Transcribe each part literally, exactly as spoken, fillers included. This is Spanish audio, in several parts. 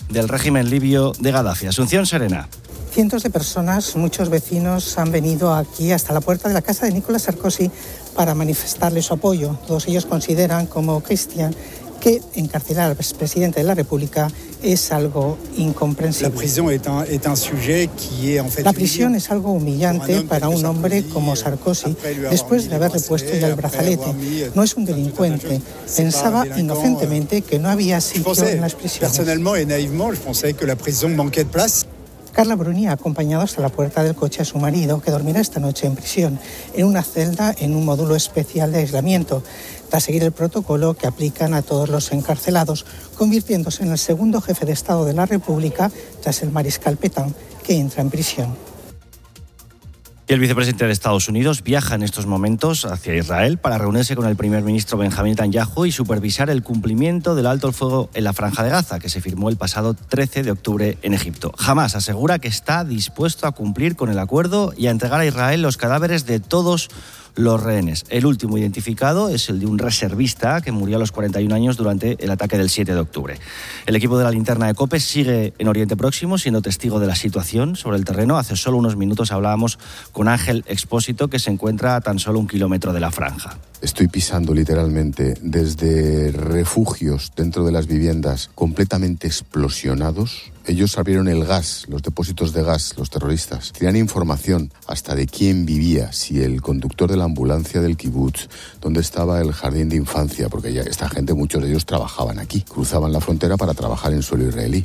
del régimen libio de Gaddafi. Asunción Serena. Cientos de personas, muchos vecinos, han venido aquí hasta la puerta de la casa de Nicolas Sarkozy para manifestarle su apoyo. Todos ellos consideran, como Cristian, que encarcelar al expresidente de la República es algo incomprensible. La prisión es algo humillante para un hombre como Sarkozy después de haberle puesto ya el brazalete. No es un delincuente. Pensaba inocentemente que no había sitio en las prisiones. Carla Bruni ha acompañado hasta la puerta del coche a su marido, que dormirá esta noche en prisión, en una celda en un módulo especial de aislamiento, tras seguir el protocolo que aplican a todos los encarcelados, convirtiéndose en el segundo jefe de Estado de la República tras el mariscal Pétain, que entra en prisión. Y el vicepresidente de Estados Unidos viaja en estos momentos hacia Israel para reunirse con el primer ministro Benjamín Netanyahu y supervisar el cumplimiento del alto el fuego en la Franja de Gaza, que se firmó el pasado trece de octubre en Egipto. Hamás asegura que está dispuesto a cumplir con el acuerdo y a entregar a Israel los cadáveres de todos los rehenes. El último identificado es el de un reservista que murió a los cuarenta y un años durante el ataque del siete de octubre. El equipo de la linterna de COPE sigue en Oriente Próximo, siendo testigo de la situación sobre el terreno. Hace solo unos minutos hablábamos con Ángel Expósito, que se encuentra a tan solo un kilómetro de la franja. Estoy pisando literalmente desde refugios dentro de las viviendas completamente explosionados. Ellos abrieron el gas, los depósitos de gas, los terroristas. Tenían información hasta de quién vivía, si el conductor de la ambulancia del kibutz, dónde estaba el jardín de infancia, porque ya esta gente, muchos de ellos trabajaban aquí, cruzaban la frontera para trabajar en suelo israelí.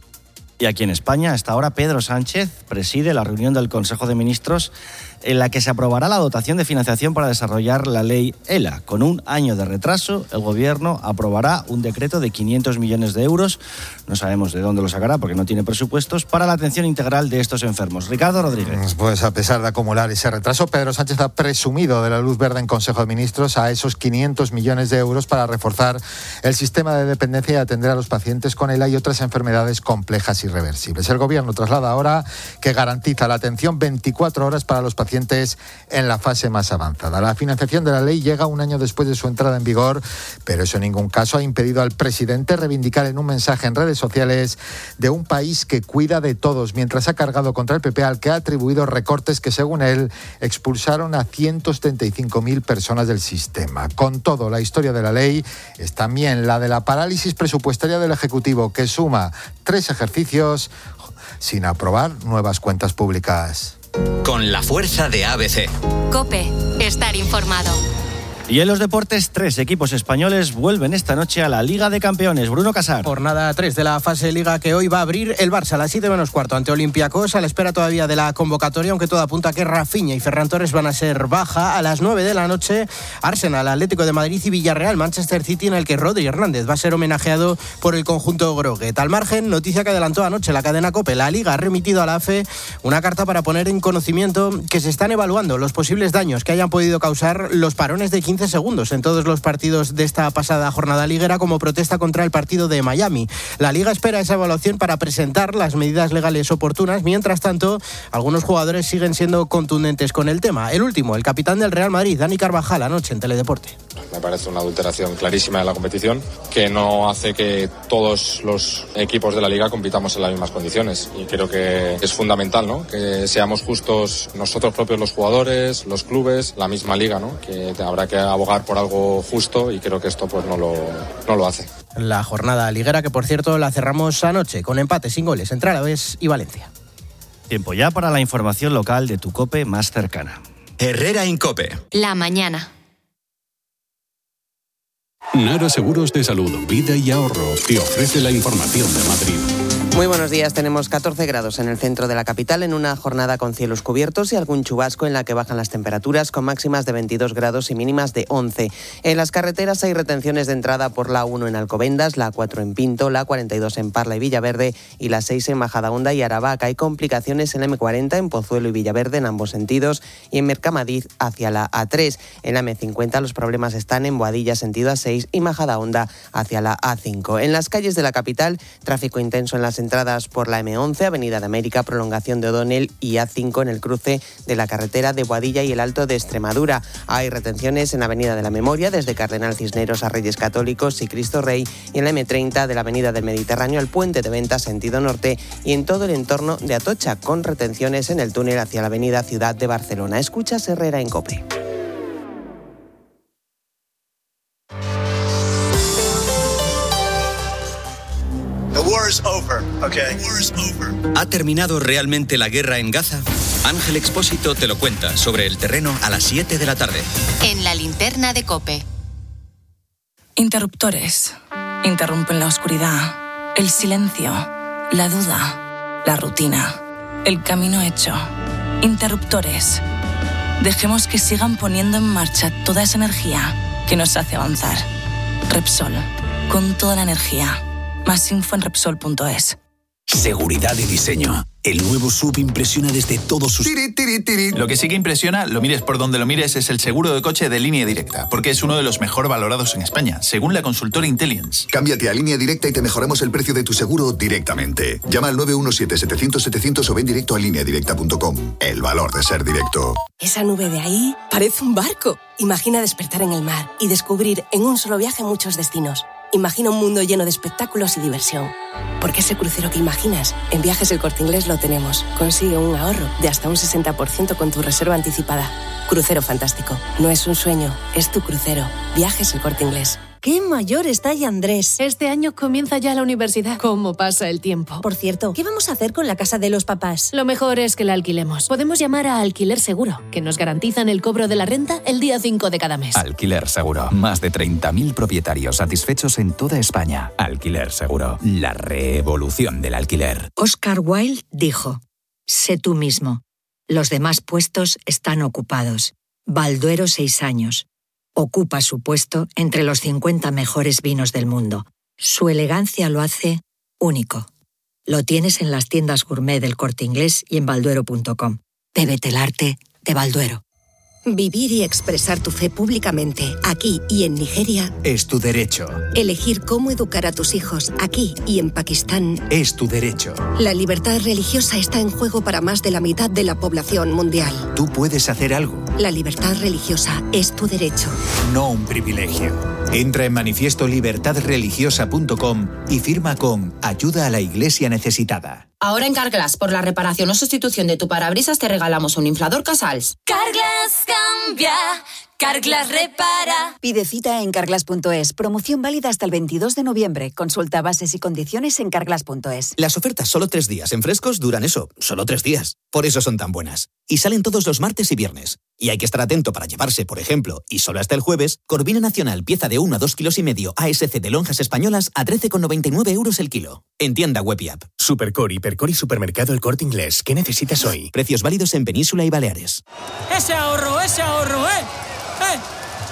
Y aquí en España, hasta ahora, Pedro Sánchez preside la reunión del Consejo de Ministros en la que se aprobará la dotación de financiación para desarrollar la ley ELA. Con un año de retraso, el Gobierno aprobará un decreto de quinientos millones de euros, no sabemos de dónde lo sacará porque no tiene presupuestos, para la atención integral de estos enfermos. Ricardo Rodríguez. Pues a pesar de acumular ese retraso, Pedro Sánchez ha presumido de la luz verde en Consejo de Ministros a esos quinientos millones de euros para reforzar el sistema de dependencia y atender a los pacientes con ELA y otras enfermedades complejas y irreversibles. El Gobierno traslada ahora que garantiza la atención veinticuatro horas para los pacientes en la fase más avanzada. La financiación de la ley llega un año después de su entrada en vigor, pero eso en ningún caso ha impedido al presidente reivindicar en un mensaje en redes sociales de un país que cuida de todos, mientras ha cargado contra el P P, al que ha atribuido recortes que, según él, expulsaron a ciento setenta y cinco mil personas del sistema. Con todo, la historia de la ley es también la de la parálisis presupuestaria del Ejecutivo, que suma tres ejercicios sin aprobar nuevas cuentas públicas. Con la fuerza de A B C. COPE, estar informado. Y en los deportes, tres equipos españoles vuelven esta noche a la Liga de Campeones. Bruno Casar. Jornada tres de la fase Liga, que hoy va a abrir el Barça a las siete menos cuarto ante Olympiacos, a la espera todavía de la convocatoria, aunque todo apunta a que Rafinha y Ferran Torres van a ser baja. A las nueve de la noche, Arsenal, Atlético de Madrid y Villarreal, Manchester City, en el que Rodri Hernández va a ser homenajeado por el conjunto Groguet. Al margen, noticia que adelantó anoche la cadena COPE, la Liga ha remitido a la A F E una carta para poner en conocimiento que se están evaluando los posibles daños que hayan podido causar los parones de quince segundos en todos los partidos de esta pasada jornada liguera como protesta contra el partido de Miami. La Liga espera esa evaluación para presentar las medidas legales oportunas. Mientras tanto, algunos jugadores siguen siendo contundentes con el tema. El último, el capitán del Real Madrid, Dani Carvajal, anoche en Teledeporte. Me parece una adulteración clarísima de la competición que no hace que todos los equipos de la Liga compitamos en las mismas condiciones, y creo que es fundamental, ¿no?, que seamos justos nosotros propios, los jugadores, los clubes, la misma Liga, ¿no?, que habrá que abogar por algo justo, y creo que esto pues no lo, no lo hace. La jornada liguera, que por cierto la cerramos anoche con empate sin goles entre Alavés y Valencia. Tiempo ya para la información local de tu COPE más cercana. Herrera Incope. La mañana. Nara Seguros de Salud, Vida y Ahorro te ofrece la información de Madrid. Muy buenos días. Tenemos catorce grados en el centro de la capital, en una jornada con cielos cubiertos y algún chubasco, en la que bajan las temperaturas, con máximas de veintidós grados y mínimas de once. En las carreteras hay retenciones de entrada por la uno en Alcobendas, la cuatro en Pinto, la cuarenta y dos en Parla y Villaverde y la seis en Majadahonda y Aravaca. Hay complicaciones en la eme cuarenta en Pozuelo y Villaverde en ambos sentidos, y en Mercamadiz hacia la a tres. En la eme cincuenta los problemas están en Boadilla sentido a seis y Majadahonda hacia la a cinco. En las calles de la capital, tráfico intenso en las las entradas por la eme once, Avenida de América, prolongación de O'Donnell y a cinco en el cruce de la carretera de Boadilla y el Alto de Extremadura. Hay retenciones en Avenida de la Memoria, desde Cardenal Cisneros a Reyes Católicos y Cristo Rey, y en la eme treinta de la Avenida del Mediterráneo al Puente de Venta, sentido norte, y en todo el entorno de Atocha, con retenciones en el túnel hacia la Avenida Ciudad de Barcelona. Escuchas Herrera en COPE. Over, okay. Over. ¿Ha terminado realmente la guerra en Gaza? Ángel Expósito te lo cuenta sobre el terreno a las siete de la tarde. En la linterna de COPE. Interruptores. Interrumpen la oscuridad, el silencio, la duda, la rutina, el camino hecho. Interruptores. Dejemos que sigan poniendo en marcha toda esa energía que nos hace avanzar. Repsol. Con toda la energía. Más info en Repsol punto es. Seguridad y diseño. El nuevo S U V impresiona desde todos sus... Tiri, tiri, tiri. Lo que sí que impresiona, lo mires por donde lo mires, es el seguro de coche de Línea Directa, porque es uno de los mejor valorados en España, según la consultora Intelligence. Cámbiate a Línea Directa y te mejoramos el precio de tu seguro directamente. Llama al nueve uno siete, setecientos, setecientos o ven directo a línea directa punto com. El valor de ser directo. Esa nube de ahí parece un barco. Imagina despertar en el mar y descubrir en un solo viaje muchos destinos. Imagina un mundo lleno de espectáculos y diversión. Porque ese crucero que imaginas, en Viajes El Corte Inglés lo tenemos. Consigue un ahorro de hasta un sesenta por ciento con tu reserva anticipada. Crucero fantástico. No es un sueño, es tu crucero. Viajes El Corte Inglés. ¡Qué mayor está ya Andrés! Este año comienza ya la universidad. ¿Cómo pasa el tiempo? Por cierto, ¿qué vamos a hacer con la casa de los papás? Lo mejor es que la alquilemos. Podemos llamar a Alquiler Seguro, que nos garantizan el cobro de la renta el día cinco de cada mes. Alquiler Seguro. Más de treinta mil propietarios satisfechos en toda España. Alquiler Seguro. La revolución del alquiler. Oscar Wilde dijo: sé tú mismo. Los demás puestos están ocupados. Balduero, seis años. Ocupa su puesto entre los cincuenta mejores vinos del mundo. Su elegancia lo hace único. Lo tienes en las tiendas gourmet del Corte Inglés y en balduero punto com. Bébete el arte de Balduero. Vivir y expresar tu fe públicamente, aquí y en Nigeria, es tu derecho. Elegir cómo educar a tus hijos, aquí y en Pakistán, es tu derecho. La libertad religiosa está en juego para más de la mitad de la población mundial. Tú puedes hacer algo. La libertad religiosa es tu derecho. No un privilegio. Entra en manifiesto libertad religiosa punto com y firma con Ayuda a la Iglesia Necesitada. Ahora en Carglass, por la reparación o sustitución de tu parabrisas, te regalamos un inflador Casals. Carglass cambia, Carglass repara. Pide cita en carglass punto es. Promoción válida hasta el veintidós de noviembre. Consulta bases y condiciones en carglass punto es. Las ofertas solo tres días en Frescos duran eso, solo tres días. Por eso son tan buenas. Y salen todos los martes y viernes. Y hay que estar atento para llevarse, por ejemplo, y solo hasta el jueves, Corvina Nacional, pieza de uno a dos kilos y medio A S C de lonjas españolas a trece con noventa y nueve euros el kilo. En tienda web y app. Supercor, Hipercor y Supermercado El Corte Inglés. ¿Qué necesitas hoy? Precios válidos en Península y Baleares. ¡Ese ahorro, ese ahorro, eh! ¡Eh!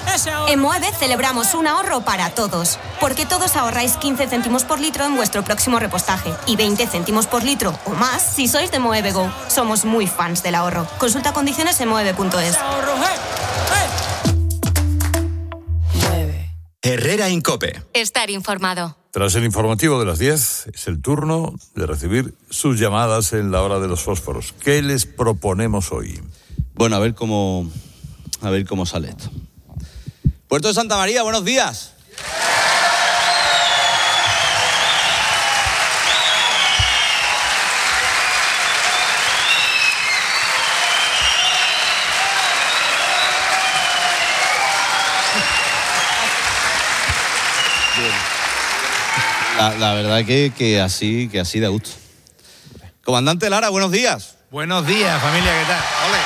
En Moeve celebramos un ahorro para todos, porque todos ahorráis quince céntimos por litro en vuestro próximo repostaje y veinte céntimos por litro o más si sois de Moeve Go. Somos muy fans del ahorro. Consulta condiciones en moeve punto es. Herrera en COPE. Estar informado. Tras el informativo de las diez, es el turno de recibir sus llamadas en la hora de los fósforos. ¿Qué les proponemos hoy? Bueno, a ver cómo, a ver cómo sale esto. Puerto de Santa María, buenos días. La, la verdad que, que así que así da gusto. Comandante Lara, buenos días. Buenos días, familia, ¿qué tal? ¡Ole!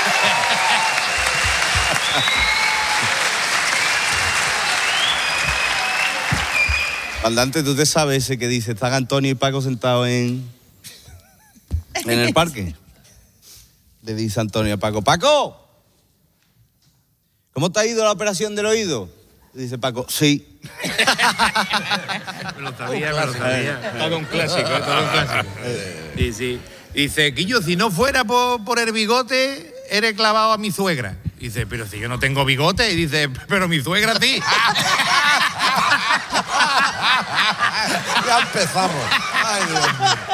Comandante, ¿tú te sabes ese que dice, están Antonio y Paco sentados en, en el parque? Le dice Antonio a Paco, ¡Paco! ¿Cómo te ha ido la operación del oído? Le dice Paco, sí. Me lo sabía, me lo sabía. Todo un clásico, todo un clásico. Sí, sí. Dice, Quillo, si no fuera por, por el bigote, eres clavado a mi suegra. Dice, pero si yo no tengo bigote. Y dice, pero mi suegra sí. Ya empezamos. Ay, Dios mío.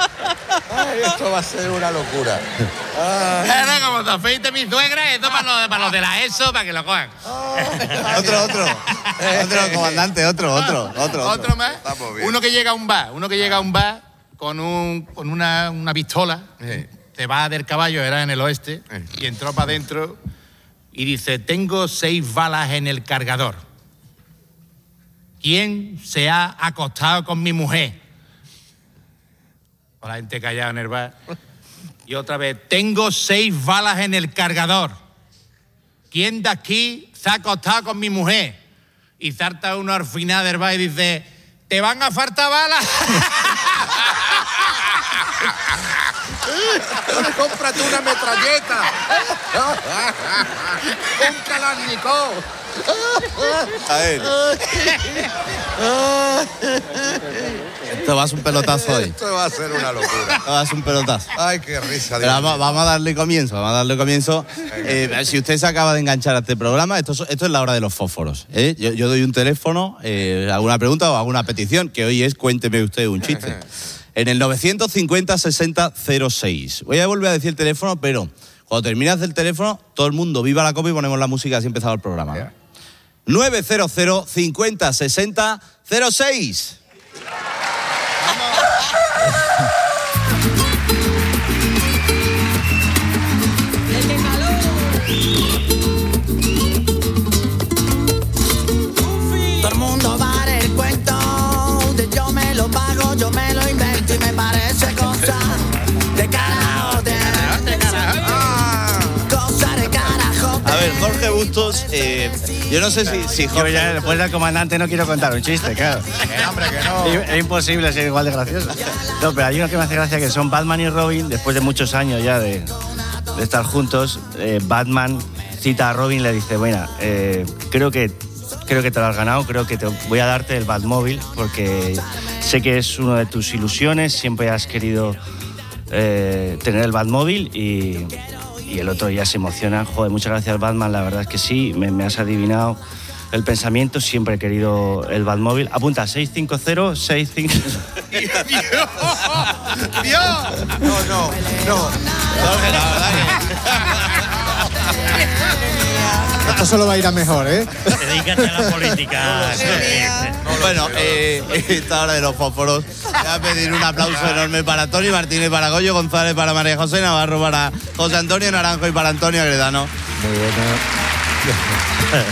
Esto va a ser una locura. Ahora, como te afeite mi suegra, esto para los, para los de la ESO, para que lo cojan. Otro, otro. Otro, comandante, otro, otro, otro. Otro, ¿Otro más? Uno que llega a un bar, uno que llega a un bar con, un, con una, una pistola, Sí. te va del caballo, era en el oeste, y entró para adentro y dice, tengo seis balas en el cargador. ¿Quién se ha acostado con mi mujer? Con la gente callada en el bar. Y otra vez, tengo seis balas en el cargador. ¿Quién de aquí se ha acostado con mi mujer? Y salta uno al final del bar y dice, ¿te van a faltar balas? ¡Cómprate una metralleta! ¡Un Kalashnikov! A ver. Esto va a ser un pelotazo hoy. Esto va a ser una locura. Esto va a ser un pelotazo. Ay, qué risa. Pero vamos, vamos a darle comienzo, vamos a darle comienzo. Eh, si usted se acaba de enganchar a este programa, esto, es- esto es la hora de los fósforos. ¿eh? Yo, yo doy un teléfono, eh, alguna pregunta o alguna petición, que hoy es cuénteme usted un chiste. En el novecientos cincuenta sesenta cero seis. Voy a volver a decir el teléfono, pero cuando terminas del teléfono, todo el mundo viva la copa y ponemos la música, así ha empezado el programa. ¿no? novecientos cincuenta sesenta cero seis. Todo el mundo va el cuento de yo me lo pago, yo me lo invento y me parece cosa de carajo, de, de carajo, cosa de carajo. A ver, Jorge Bustos, eh, yo no sé si, si Jorge... Yo ya después del comandante no quiero contar un chiste, claro. hombre, que no. Es, es imposible ser igual de gracioso. No, pero hay uno que me hace gracia que son Batman y Robin, después de muchos años ya de, de estar juntos. eh, Batman cita a Robin y le dice, bueno, eh, creo que creo que te lo has ganado, creo que te voy a darte el Batmóvil porque sé que es una de tus ilusiones, siempre has querido eh, tener el Batmóvil y, y el otro ya se emociona. Joder, muchas gracias Batman, la verdad es que sí, me, me has adivinado el pensamiento, siempre he querido el Batmóvil. Apunta, seis cinco cero seis cinco... ¡Dios! ¡Dios! No, no, no. Esto solo va a ir a mejor, ¿eh? Dedícate a la política. Bueno, eh, esta hora de los fósforos. Voy a pedir un aplauso enorme para Tony Martínez, para Goyo González, para María José Navarro, para José Antonio Naranjo y para Antonio Agredano. Muy bueno.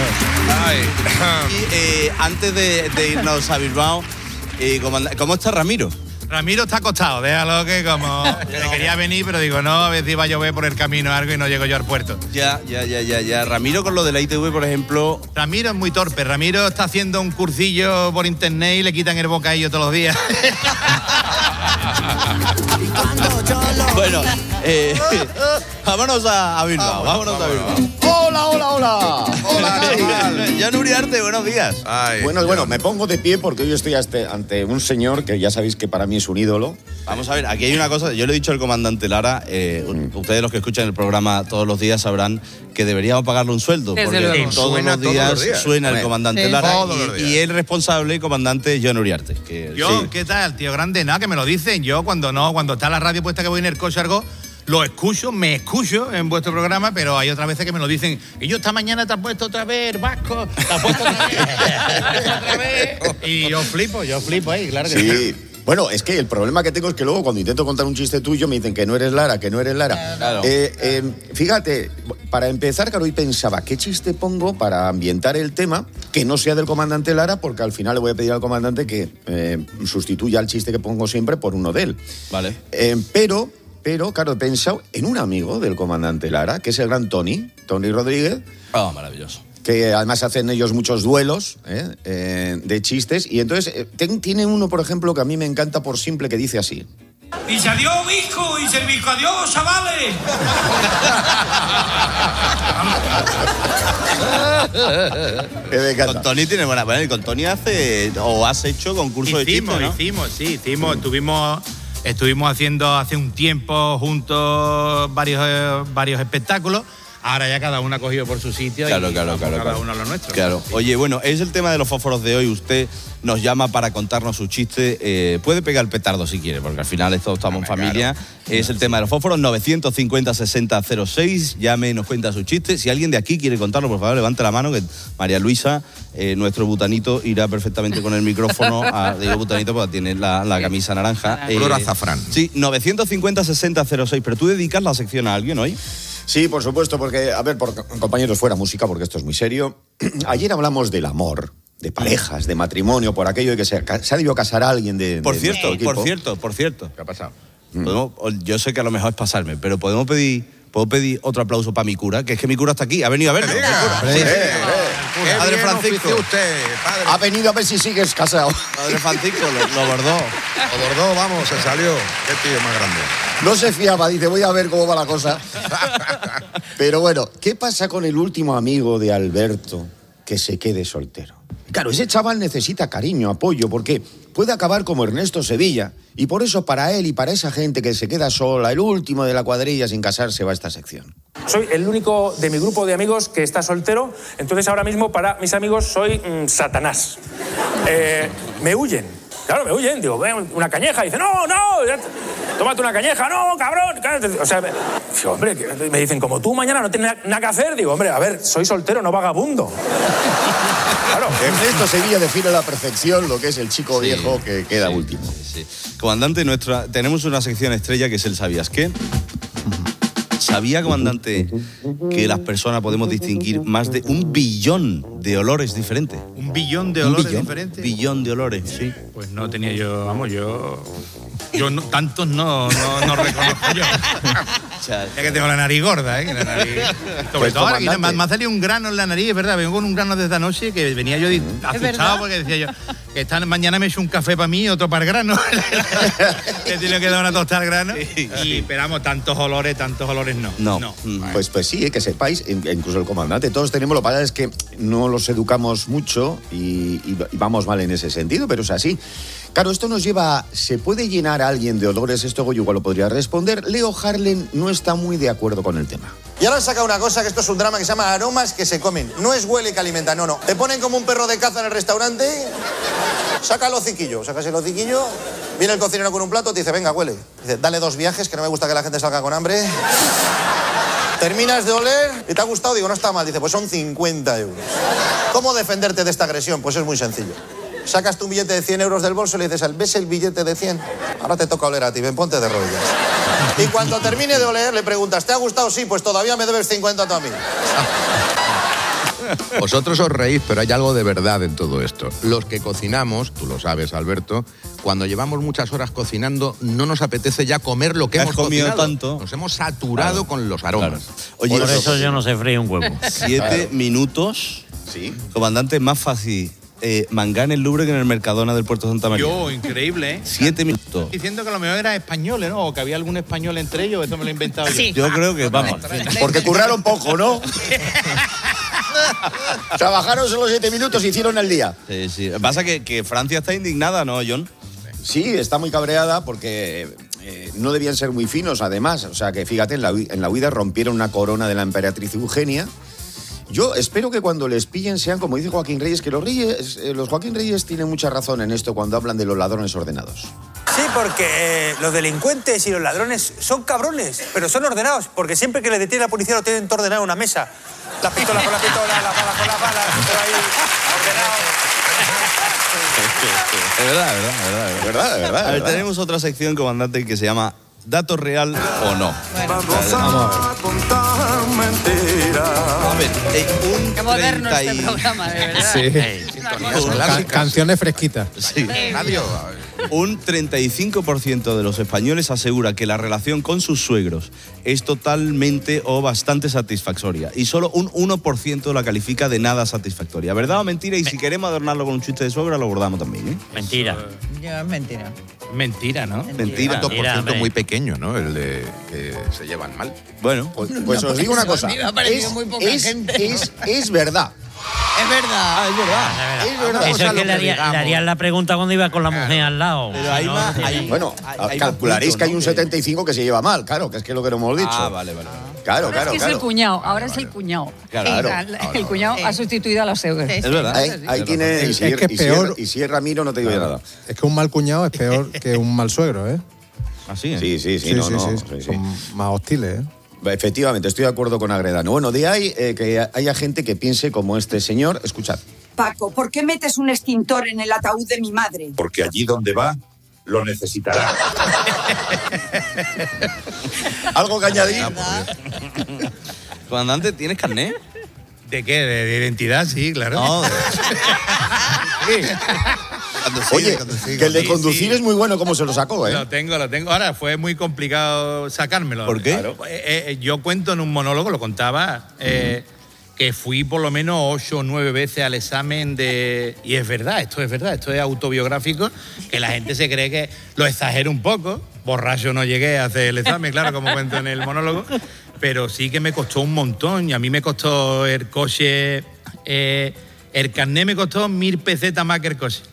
Y eh, antes de, de irnos a Bilbao, eh, comanda- ¿cómo está Ramiro? Ramiro está acostado, déjalo que como... Le quería venir, pero digo, no, a ver si iba a llover por el camino o algo y no llego yo al puerto. Ya, ya, ya, ya, ya. Ramiro con lo de la I T V, por ejemplo... Ramiro es muy torpe. Ramiro está haciendo un cursillo por internet y le quitan el bocadillo todos los días. Bueno, eh, vámonos a, a Bilbao, vámonos a Bilbao. Hola, hola, hola. Hola, Jan Uriarte, buenos días. Ay, bueno, bueno, me pongo de pie porque hoy estoy ante, ante un señor que ya sabéis que para mí es un ídolo. Vamos a ver, aquí hay una cosa, yo le he dicho al comandante Lara, eh, ustedes los que escuchan el programa todos los días sabrán que deberíamos pagarle un sueldo, Desde porque luego. todos, Suena los días todos los días. suena el Bueno, comandante sí. Lara Todos los y, días. y el responsable, el comandante Jan Uriarte. Que, Yo, sí. ¿qué tal, tío grande? Nada, que me lo dicen. Yo cuando no, cuando está la radio puesta que voy en el coche algo, lo escucho, me escucho en vuestro programa, pero hay otras veces que me lo dicen. Y yo esta mañana te has puesto otra vez, Vasco, te has puesto otra vez, te has puesto otra vez. Y yo flipo, yo flipo ahí, claro que sí. Sí. Bueno, es que el problema que tengo es que luego cuando intento contar un chiste tuyo me dicen que no eres Lara, que no eres Lara. Claro. Eh, eh, fíjate, para empezar, claro, hoy pensaba, ¿qué chiste pongo para ambientar el tema que no sea del comandante Lara? Porque al final le voy a pedir al comandante que eh, sustituya el chiste que pongo siempre por uno de él. Vale. Eh, pero, pero, claro, he pensado en un amigo del comandante Lara, que es el gran Tony, Tony Rodríguez. Oh, maravilloso. Que además hacen ellos muchos duelos ¿eh? Eh, de chistes. Y entonces eh, ten- tiene uno, por ejemplo, que a mí me encanta por simple, que dice así. Y se adiós, Visco, y se Visco, adiós, chavales. Con Tony tiene buena. Bueno, y con Tony hace o has hecho concurso de Hicimos, chistes, ¿no? hicimos, sí, hicimos, estuvimos, estuvimos haciendo hace un tiempo juntos varios, eh, varios espectáculos. Ahora ya cada uno ha cogido por su sitio Claro, y claro, vamos claro, cada claro. uno a lo nuestro. Claro. Oye, bueno, es el tema de los fósforos de hoy. Usted nos llama para contarnos su chiste. Eh, puede pegar el petardo si quiere, porque al final todos estamos en familia. Es el tema de los fósforos. novecientos cincuenta sesenta cero seis. Llame y nos cuenta su chiste. Si alguien de aquí quiere contarlo, por favor, levante la mano, que María Luisa, eh, nuestro butanito, irá perfectamente con el micrófono. A, digo butanito porque tiene la, la camisa naranja. Color azafrán. Sí, novecientos cincuenta sesenta cero seis. Pero tú dedicas la sección a alguien hoy. Sí, por supuesto, porque, a ver, por, compañeros, fuera música, porque esto es muy serio. Ayer hablamos del amor, de parejas, de matrimonio, por aquello de que se, se ha debido casar a alguien de. Por de cierto, nuestro equipo. por cierto, por cierto. ¿Qué ha pasado? Podemos- yo sé que a lo mejor es pasarme, pero podemos pedir, puedo pedir otro aplauso para mi cura, que es que mi cura está aquí, ha venido a verme. Venga, Mi cura. hombre, Sí, eh, sí. eh, qué Padre bien Francisco. ofició usted, padre. Ha venido a ver si sigues casado. Padre Francisco, lo, lo bordó. O Bordó, vamos, se salió. Qué tío más grande. No se fiaba, dice, voy a ver cómo va la cosa. Pero bueno, ¿qué pasa con el último amigo de Alberto que se quede soltero? Claro, ese chaval necesita cariño, apoyo, porque puede acabar como Ernesto Sevilla. Y por eso para él y para esa gente que se queda sola, el último de la cuadrilla sin casarse, va a esta sección. Soy el único de mi grupo de amigos que está soltero, entonces ahora mismo para mis amigos soy mm, Satanás. Eh, me huyen, claro, me huyen, digo, ven, una cañeja, y dice, no, no, ya- tómate una cañeja, no, cabrón. O sea, me, digo, hombre, que- me dicen, como tú mañana no tienes na- nada que hacer, digo, hombre, a ver, soy soltero, no vagabundo. Claro. Ernesto Sevilla define a la perfección lo que es el chico viejo que queda último. Sí. Comandante, nuestra, tenemos una sección estrella que es el ¿Sabías qué? ¿Sabía, comandante, que las personas podemos distinguir más de un billón de olores diferentes? Un billón de ¿Un olores billón? diferentes. Billón de olores, sí. Pues no tenía yo, vamos, yo. Yo no, tantos no, no, no reconozco yo. Ya que tengo la nariz gorda, ¿eh? Que la nariz... Sobre Pues, todo ahora que comandante. me, me ha salido un grano en la nariz, es verdad. Vengo con un grano desde anoche que venía yo di- asustado verdad? porque decía yo que esta mañana me he hecho un café para mí y otro para el grano. Que tiene que dar una tostada al grano. Y esperamos tantos olores, tantos olores no. No. Pues, pues sí, eh, que sepáis, in- incluso el comandante, todos tenemos, lo que pasa es que no los educamos mucho y, y- y vamos mal en ese sentido, pero es así. Claro, esto nos lleva a, ¿se puede llenar a alguien de olores? Esto Goyo igual lo podría responder. Leo Harlen no está muy de acuerdo con el tema. Y ahora han sacado una cosa, que esto es un drama que se llama aromas que se comen. No es huele que alimenta, no, no. Te ponen como un perro de caza en el restaurante, saca el hociquillo, sacas el hociquillo, viene el cocinero con un plato, te dice, venga, huele. Dice, dale dos viajes, que no me gusta que la gente salga con hambre. Terminas de oler y te ha gustado, digo, no está mal. Dice, pues son cincuenta euros. ¿Cómo defenderte de esta agresión? Pues es muy sencillo. Sacas tu billete de cien euros del bolso y le dices, ¿ves el billete de cien? Ahora te toca oler a ti, ven, ponte de rodillas. Y cuando termine de oler, le preguntas, ¿te ha gustado? Sí, pues todavía me debes cincuenta tú a mí. Vosotros os reís, pero hay algo de verdad en todo esto. Los que cocinamos, tú lo sabes, Alberto, cuando llevamos muchas horas cocinando, no nos apetece ya comer lo que Has hemos comido cocinado. tanto. Nos hemos saturado Claro. con los aromas. Oye, Por eso yo no sé freír un huevo. Siete minutos. Sí. Comandante, es más fácil eh, mangar en el Louvre que en el Mercadona del Puerto de Santa María. Yo, increíble, ¿eh? Siete minutos. Diciendo que a lo mejor eran españoles, ¿no? O que había algún español entre ellos, esto me lo he inventado yo. Yo creo que, vamos. Porque curraron poco, ¿no? Trabajaron solo siete minutos y hicieron el día. Sí, sí. Pasa que, que Francia está indignada, ¿no, John? Sí, está muy cabreada porque eh, no debían ser muy finos, además. O sea, que fíjate, en la, hui- en la huida rompieron una corona de la emperatriz Eugenia. Yo espero que cuando les pillen sean, como dice Joaquín Reyes, que los Reyes, eh, los Joaquín Reyes tienen mucha razón en esto cuando hablan de los ladrones ordenados. Sí, porque eh, los delincuentes y los ladrones son cabrones, pero son ordenados, porque siempre que les detiene la policía lo tienen todo ordenado en una mesa. La pistola con la pistola, la bala con la bala, todo ahí ordenado. Es verdad, es verdad, es verdad. Es verdad, es verdad. A ver, es verdad. tenemos otra sección, comandante, que se llama ¿Dato real o no? Vamos a contar mentiras. A ver, eh, un Qué moderno treinta este y- programa, de verdad. Sí. Ca- canciones fresquitas. Sí. Radio. Un treinta y cinco por ciento de los españoles asegura que la relación con sus suegros es totalmente o bastante satisfactoria y solo un uno por ciento la califica de nada satisfactoria. ¿Verdad o mentira? Y si queremos adornarlo con un chiste de suegra, lo abordamos también, ¿eh? Mentira. Ya, es mentira. Mentira, ¿no? Mentira. Tanto por Mentira, ciento hombre. muy pequeño, ¿no? El de que se llevan mal. Bueno, Pues, pues os digo una cosa. A mí me ha parecido Es, muy poca es- gente. es- es verdad. Es verdad. Ah, es verdad. Es verdad. Eso es que le, haría- le harían la pregunta cuando iba con la mujer al lado. Pero hay Si no, más- no tiene- hay- Bueno, hay más calcularéis puntos, que hay ¿no? un setenta y cinco que se lleva mal, claro, que es que es lo que no hemos dicho. Ah, vale, vale. vale. Claro, Ahora claro, es que claro. es el cuñado, ahora es el cuñado. Claro. El, el cuñado ha sustituido a los suegros. Es verdad. Ahí, ahí tiene. Y si Es que es y si peor. y si es Ramiro, no te digo yo nada. Es que un mal cuñado es peor que un mal suegro, ¿eh? Así, Sí, sí, sí, no, no. sí, sí. Son más hostiles, ¿eh? Efectivamente, estoy de acuerdo con Agredano. Bueno, de ahí eh, que haya gente que piense como este señor. Escuchad. Paco, ¿por qué metes un extintor en el ataúd de mi madre? Porque allí donde va, lo necesitará. ¿Algo que añadir? Comandante, ¿tienes carnet? ¿De qué? ¿De, de identidad? Sí, claro. No, de- Oye, que el de conducir es muy bueno como se lo sacó, ¿eh? Lo tengo, lo tengo. Ahora, fue muy complicado sacármelo. ¿Por qué? Claro. Eh, eh, yo cuento en un monólogo, lo contaba, eh, que fui por lo menos ocho o nueve veces al examen de... Y es verdad, esto es verdad, esto es autobiográfico, que la gente se cree que lo exagero un poco. Borracho no llegué a hacer el examen, claro, como cuento en el monólogo, pero sí que me costó un montón. Y a mí me costó el coche... Eh, el carnet me costó mil pesetas más que el coche.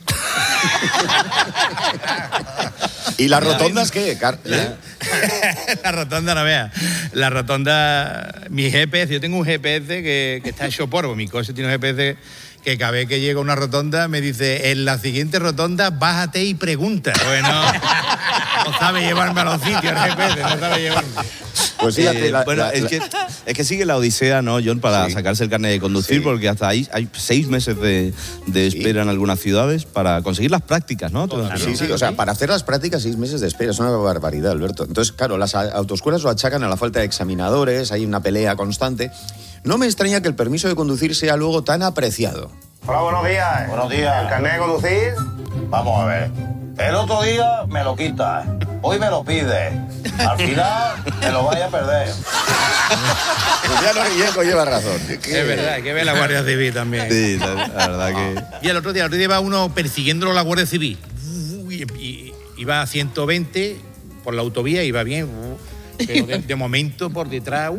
¿Y las rotondas qué? Car- ¿eh? La rotonda, no veas. La rotonda, mi G P S, yo tengo un G P S que, que está hecho polvo. Mi coche tiene un G P S que cada vez que llega a una rotonda me dice, en la siguiente rotonda bájate y pregunta. Bueno, no sabe llevarme a los sitios el G P S, no sabe llevarme. Pues fíjate, Eh, la- bueno, la- es, la- que, es que sigue la odisea, ¿no, John? Para sacarse el carnet de conducir, porque hasta ahí hay seis meses de, de espera en algunas ciudades para conseguir las prácticas, ¿no? Sí, sí, o sea, para hacer las prácticas seis meses de espera es una barbaridad, Alberto. Entonces, claro, las a- autoescuelas lo achacan a la falta de examinadores, hay una pelea constante. No me extraña que el permiso de conducir sea luego tan apreciado. Hola, buenos días. Buenos días. ¿El carnet de conducir? Vamos a ver. El otro día me lo quitas. Hoy me lo pides. Al final me lo vaya a perder. Pues ya no Guillermo lleva razón. Es verdad, hay que ver la Guardia Civil también. Sí, la, la verdad que... Y el otro día, el otro día iba uno persiguiéndolo la Guardia Civil. Y, y- iba a ciento veinte por la autovía, iba bien. Pero de, de momento por detrás.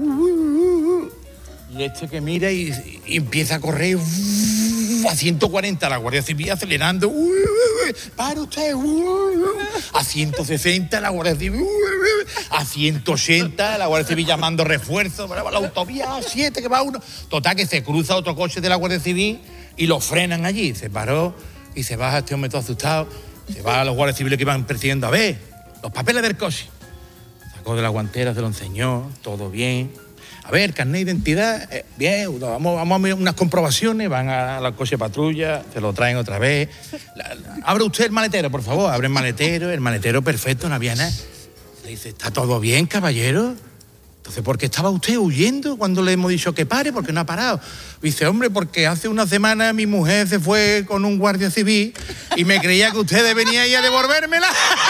Y este que mira y, y empieza a correr a ciento cuarenta, la Guardia Civil acelerando. Para usted. A ciento sesenta, la Guardia Civil. A ciento ochenta, la Guardia Civil llamando refuerzo. La autovía A siete, que va uno. Total, que se cruza otro coche de la Guardia Civil y lo frenan allí. Se paró y se baja este hombre todo asustado. Se va a los guardias civiles que iban persiguiendo. A ver, los papeles del coche. Sacó de la guantera, se lo enseñó, todo bien. A ver, carnet de identidad, eh, bien, vamos, vamos a ver unas comprobaciones, van a la coche de patrulla, se lo traen otra vez. La- la- abre usted el maletero, por favor, abre el maletero, el maletero perfecto, no había nada. Le dice, ¿está todo bien, caballero? Entonces, ¿por qué estaba usted huyendo cuando le hemos dicho que pare? ¿Por qué no ha parado? Dice, hombre, porque hace una semana mi mujer se fue con un guardia civil y me creía que ustedes venían ahí a devolvérmela.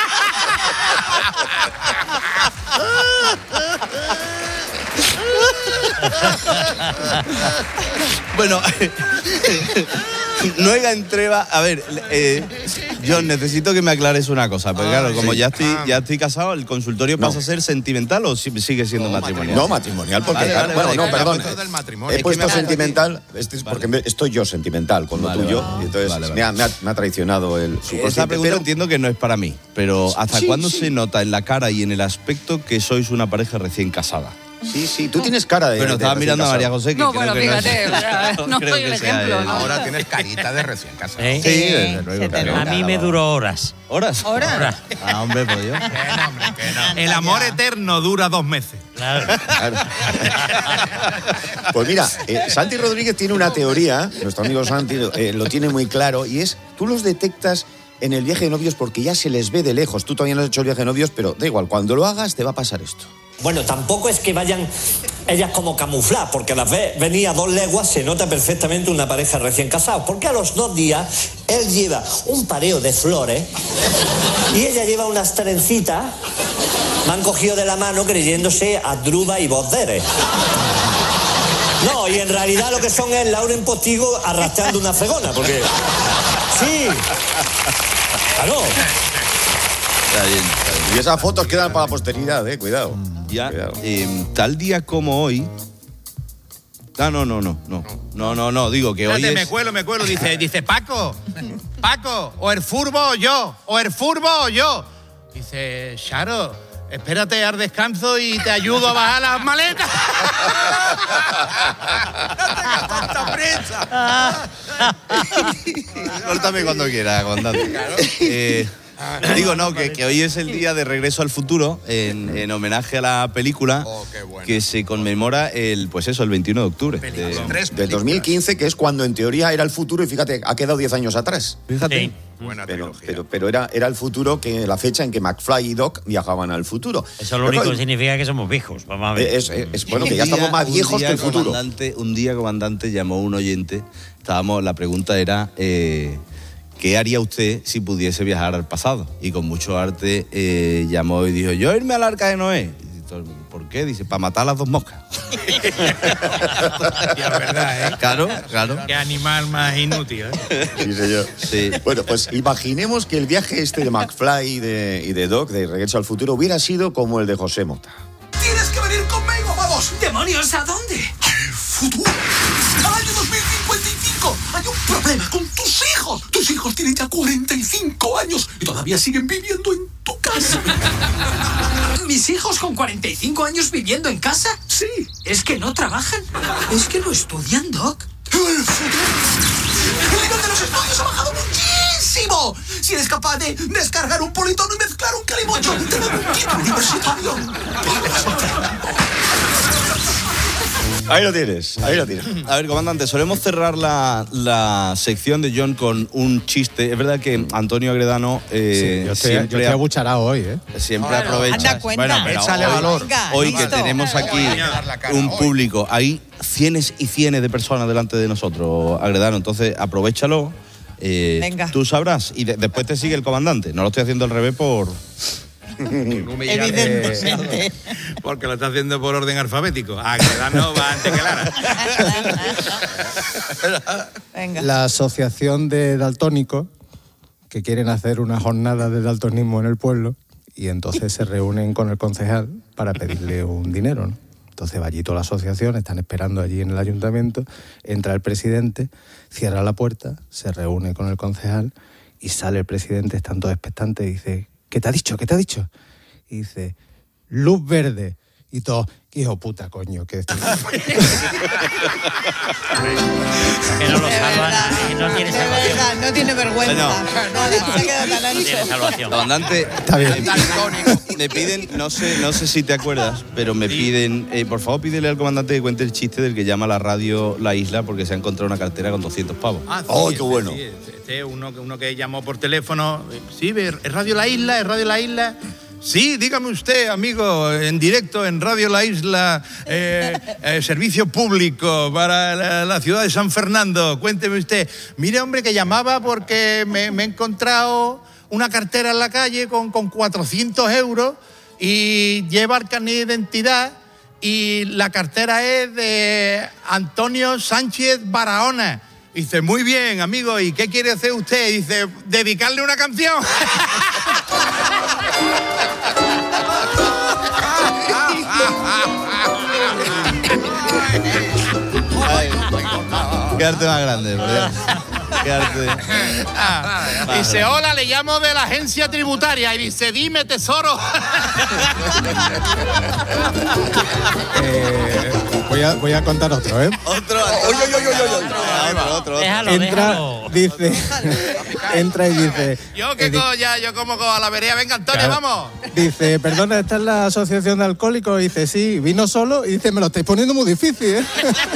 Bueno, no era entrega. A ver, eh, John, necesito que me aclares una cosa. Porque claro, como sí. ya estoy, Ah. ya estoy casado, ¿el consultorio No. pasa a ser sentimental o si- sigue siendo matrimonial? No, matrimonial, porque... Vale, claro, vale, bueno, vale, no, que perdón. ha puesto del matrimonio. He Es que puesto me ha- sentimental, este es porque me- estoy yo sentimental con lo Vale, tuyo, vale. y entonces Vale, vale. Me, ha, me ha- me ha traicionado el Esa subconsciente. pregunta Pero entiendo que no es para mí, pero ¿hasta Sí, cuándo sí. se nota en la cara y en el aspecto que sois una pareja recién casada? Sí, sí, tú tienes cara de... Bueno, de estaba recién mirando a casado. María José, que No, creo bueno, que no es- fíjate, o sea, no creo soy que el sea ejemplo, él. ¿no? Ahora tienes carita de recién casado. ¿Eh? Sí, desde luego. se te claro. A mí me duró horas. ¿Horas? ¿Horas? Ah, hombre, por Dios. El amor eterno dura dos meses. Claro. Claro. Pues mira, eh, Santi Rodríguez tiene una teoría, nuestro amigo Santi eh, lo tiene muy claro, y es, tú los detectas en el viaje de novios porque ya se les ve de lejos. Tú todavía no has hecho el viaje de novios, pero da igual, cuando lo hagas te va a pasar esto. Bueno, tampoco es que vayan ellas como camufladas, porque a las veces venía a dos leguas, se nota perfectamente una pareja recién casados, porque a los dos días él lleva un pareo de flores y ella lleva unas trencitas, me han cogido de la mano creyéndose Adruba y Bosderes. No, y en realidad lo que son es Lauren Postigo arrastrando una fregona, porque... Sí, claro. Está bien, está bien. Y esas fotos quedan para la posteridad, eh, cuidado. Ya, Cuidado. eh, tal día como hoy. Ah, no, no, no, no. No, no, no, digo que hoy Espérate, me es. cuelo, me cuelo. Dice, dice, Paco, Paco, o el furbo o yo, o el furbo o yo. Dice, Charo, espérate al descanso y te ayudo a bajar las maletas. ¡Tanta presa! Córtame cuando quiera, comandante. Eh, digo, no, que, que hoy es el día de Regreso al Futuro, en, en homenaje a la película, Oh, qué bueno. que se conmemora el, pues eso, el veintiuno de octubre. De, De dos mil quince, que es cuando en teoría era el futuro, y fíjate, ha quedado diez años atrás. Fíjate. Sí. Buena Pero, trilogía. pero, pero era, era el futuro, que la fecha en que McFly y Doc viajaban al futuro. Eso lo Pero, único que significa que somos viejos. Vamos a ver. es, es- es bueno que ya Un día- estamos más un viejos día, que el futuro. Comandante, un día, comandante, llamó un oyente. Estábamos, la pregunta era, eh, ¿qué haría usted si pudiese viajar al pasado? Y con mucho arte eh, llamó y dijo, yo irme al Arca de Noé. Y todo el mundo, ¿por qué? Dice, para matar a las dos moscas. Ya, es verdad, ¿eh? Claro, claro. Qué animal más inútil, ¿eh? Sí, señor. Sí. Bueno, pues imaginemos que el viaje este de McFly y de, y de Doc, de Regreso al Futuro, hubiera sido como el de José Mota. Tienes que venir conmigo, vamos. ¿Demonios a dónde? Al futuro. Año dos mil cincuenta y cinco. Hay un problema con tus hijos. Tus hijos tienen ya cuarenta y cinco años y todavía siguen viviendo en tu casa. ¿Mis hijos con cuarenta y cinco años viviendo en casa? Sí. ¿Es que no trabajan? ¿Es que no estudian, Doc? El futuro. El nivel de los estudios ha bajado muchísimo. Si eres capaz de descargar un politono y mezclar un calimocho, te dan un título universitario. Ahí lo tienes, ahí lo tienes. A ver, comandante, solemos cerrar la, la sección de John con un chiste. Es verdad que Antonio Agredano eh, Sí, yo estoy, siempre, yo estoy abucharado hoy, ¿eh? siempre Claro. aprovecha. Anda, cuenta. Bueno, pero Échale hoy, valor. Venga, hoy que listo. tenemos aquí Voy a dar la cara, un hoy. público, hay cienes y cienes de personas delante de nosotros, Agredano. Entonces, aprovéchalo. eh, Venga. Tú sabrás. Y de- después te sigue el comandante. No lo estoy haciendo al revés por... Evidentemente. Porque lo está haciendo por orden alfabético. Agredano va antes que Lara. Venga. La asociación de daltónicos que quieren hacer una jornada de daltonismo en el pueblo y entonces se reúnen con el concejal para pedirle un dinero, ¿no? Entonces va allí toda la asociación, están esperando allí en el ayuntamiento, entra el presidente, cierra la puerta, se reúne con el concejal y sale el presidente, están todos expectantes y dice, ¿qué te ha dicho? ¿Qué te ha dicho? Y dice, luz verde. Y todo, hijo puta, coño, que... Que no lo De salvan. verdad, eh, No tiene de salvación. verdad, no tiene vergüenza. Señor. No, se ha quedado tan No tiene ancho. salvación. Comandante, Está bien. me piden, no sé, no sé si te acuerdas, pero me piden, eh, por favor pídele al comandante que cuente el chiste del que llama a la radio La Isla porque se ha encontrado una cartera con doscientos pavos. Ah, sí, ¡Ay, qué este, bueno! sí, este, este es uno, que- uno que llamó por teléfono. Sí, ¿es Radio La Isla? ¿Es Radio La Isla? Sí, dígame usted, amigo, en directo en Radio La Isla, eh, eh, servicio público para la, la ciudad de San Fernando. Cuénteme usted. Mire, hombre, que llamaba porque me, me he encontrado una cartera en la calle con, con cuatrocientos euros y lleva el carnet de identidad y la cartera es de Antonio Sánchez Barahona. Dice, muy bien, amigo, ¿y qué quiere hacer usted? Dice, dedicarle una canción. Ay, qué arte más grande, por Dios. Qué arte. Ah, dice, hola, le llamo de la agencia tributaria. Y dice, dime, tesoro. Eh, voy, a, voy a contar otro, ¿eh? Otro, otro, otro. Déjalo, Entra, déjalo. dice, entra y dice... Yo que eh, di- co- ya, yo como co- a la vereda. Venga, Antonio, Claro. vamos. Dice, perdona, ¿esta es la asociación de alcohólicos? Y dice, sí, vino solo. Y dice, me lo estáis poniendo muy difícil, ¿eh?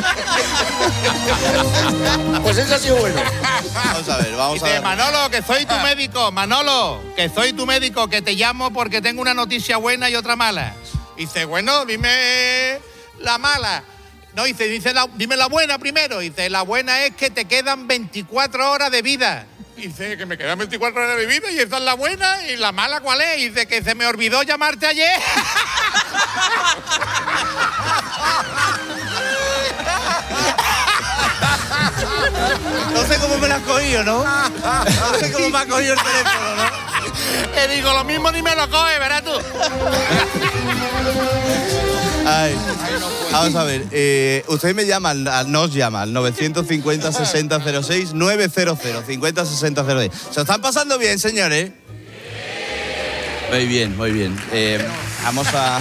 Pues ese ha sido bueno. Vamos a ver, vamos a Dice, ver. Manolo, que soy tu médico. Manolo, que soy tu médico, que te llamo porque tengo una noticia buena y otra mala. Dice, bueno, dime la mala. No, dice, dice la- dime la buena primero. Dice, la buena es que te quedan veinticuatro horas de vida. Dice, que me quedan veinticuatro horas de vida y esa es la buena. ¿Y la mala cuál es? Dice, que se me olvidó llamarte ayer. No sé cómo me la has cogido, ¿no? No sé cómo me ha cogido el teléfono, ¿no? Te digo, lo mismo ni me lo coge, verás tú. Ay, vamos a ver, eh, usted me llama, al- al- nos llama al novecientos cincuenta sesenta cero seis nueve cero cero cincuenta sesenta cero seis. ¿Se lo están pasando bien, señores? Muy bien, muy bien. Eh, Vamos a...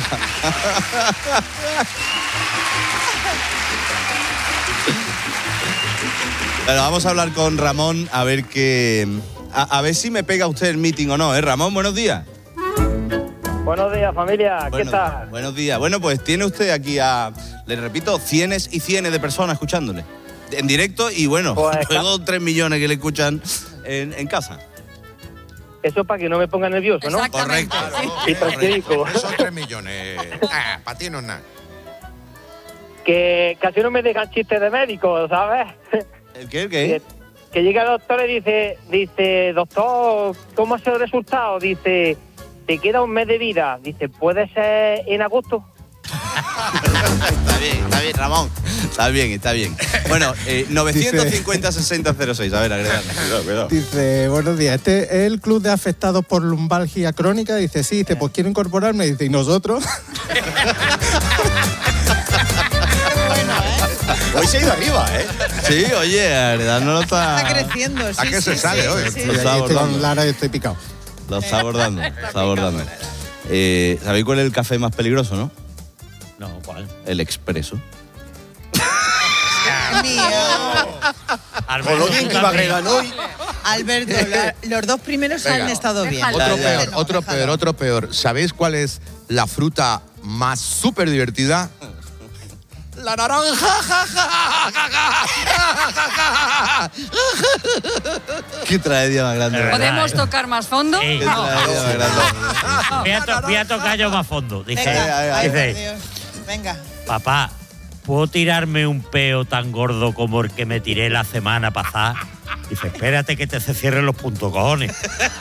Bueno, vamos a hablar con Ramón a ver qué... A, a ver si me pega usted el meeting o no, ¿eh? Ramón, buenos días. Buenos días, familia. ¿Qué Buenos, tal? Buenos días. Bueno, pues tiene usted aquí a, le repito, cienes y cienes de personas escuchándole. En directo y bueno, Pues, luego tres millones que le escuchan en, en casa. Eso es para que no me ponga nervioso, ¿no? Correcto. Y tranquilico. Son tres millones. Ah, para ti no es nada. Que casi no me dejan chistes de médico, ¿sabes? ¿El qué? ¿El qué? Que, que llega el doctor y dice, dice, doctor, ¿cómo ha sido el resultado? Dice, te queda un mes de vida. Dice, ¿puede ser en agosto? Está bien, está bien, Ramón. Está bien, está bien. Bueno, eh, novecientos cincuenta, sesenta, cero seis. A ver, agregar. Cuidado, cuidado. Dice, buenos días, este es el club de afectados por lumbalgia crónica. Dice, sí, dice, pues quiero incorporarme. Dice, ¿y nosotros? Hoy se ha ido arriba, ¿eh? Sí, oye, Agredar no lo está... Está creciendo, sí, ¿A qué sí, se sí, sale sí, hoy? sí. Lo Y está aquí estoy con abordando. Lara y estoy picado. Lo está abordando, lo está abordando. Eh, ¿Sabéis cuál es el café más peligroso, no? No, ¿cuál? El expreso. Alberto, Con lo bien que iba Agredar hoy. Alberto, la- los dos primeros Venga. han estado bien. Otro Ya, ya. peor, otro peor, otro peor. ¿Sabéis cuál es la fruta más súper divertida? La naranja. Qué tragedia más grande. ¿verdad? ¿Podemos tocar más fondo? Sí. Qué No. tragedia más grande. Voy a, to- voy a tocar yo más fondo. Dice, Venga, ay, por dice, Dios. Venga. papá, ¿puedo tirarme un peo tan gordo como el que me tiré la semana pasada? Dice, espérate que te se cierren los puntos, cojones.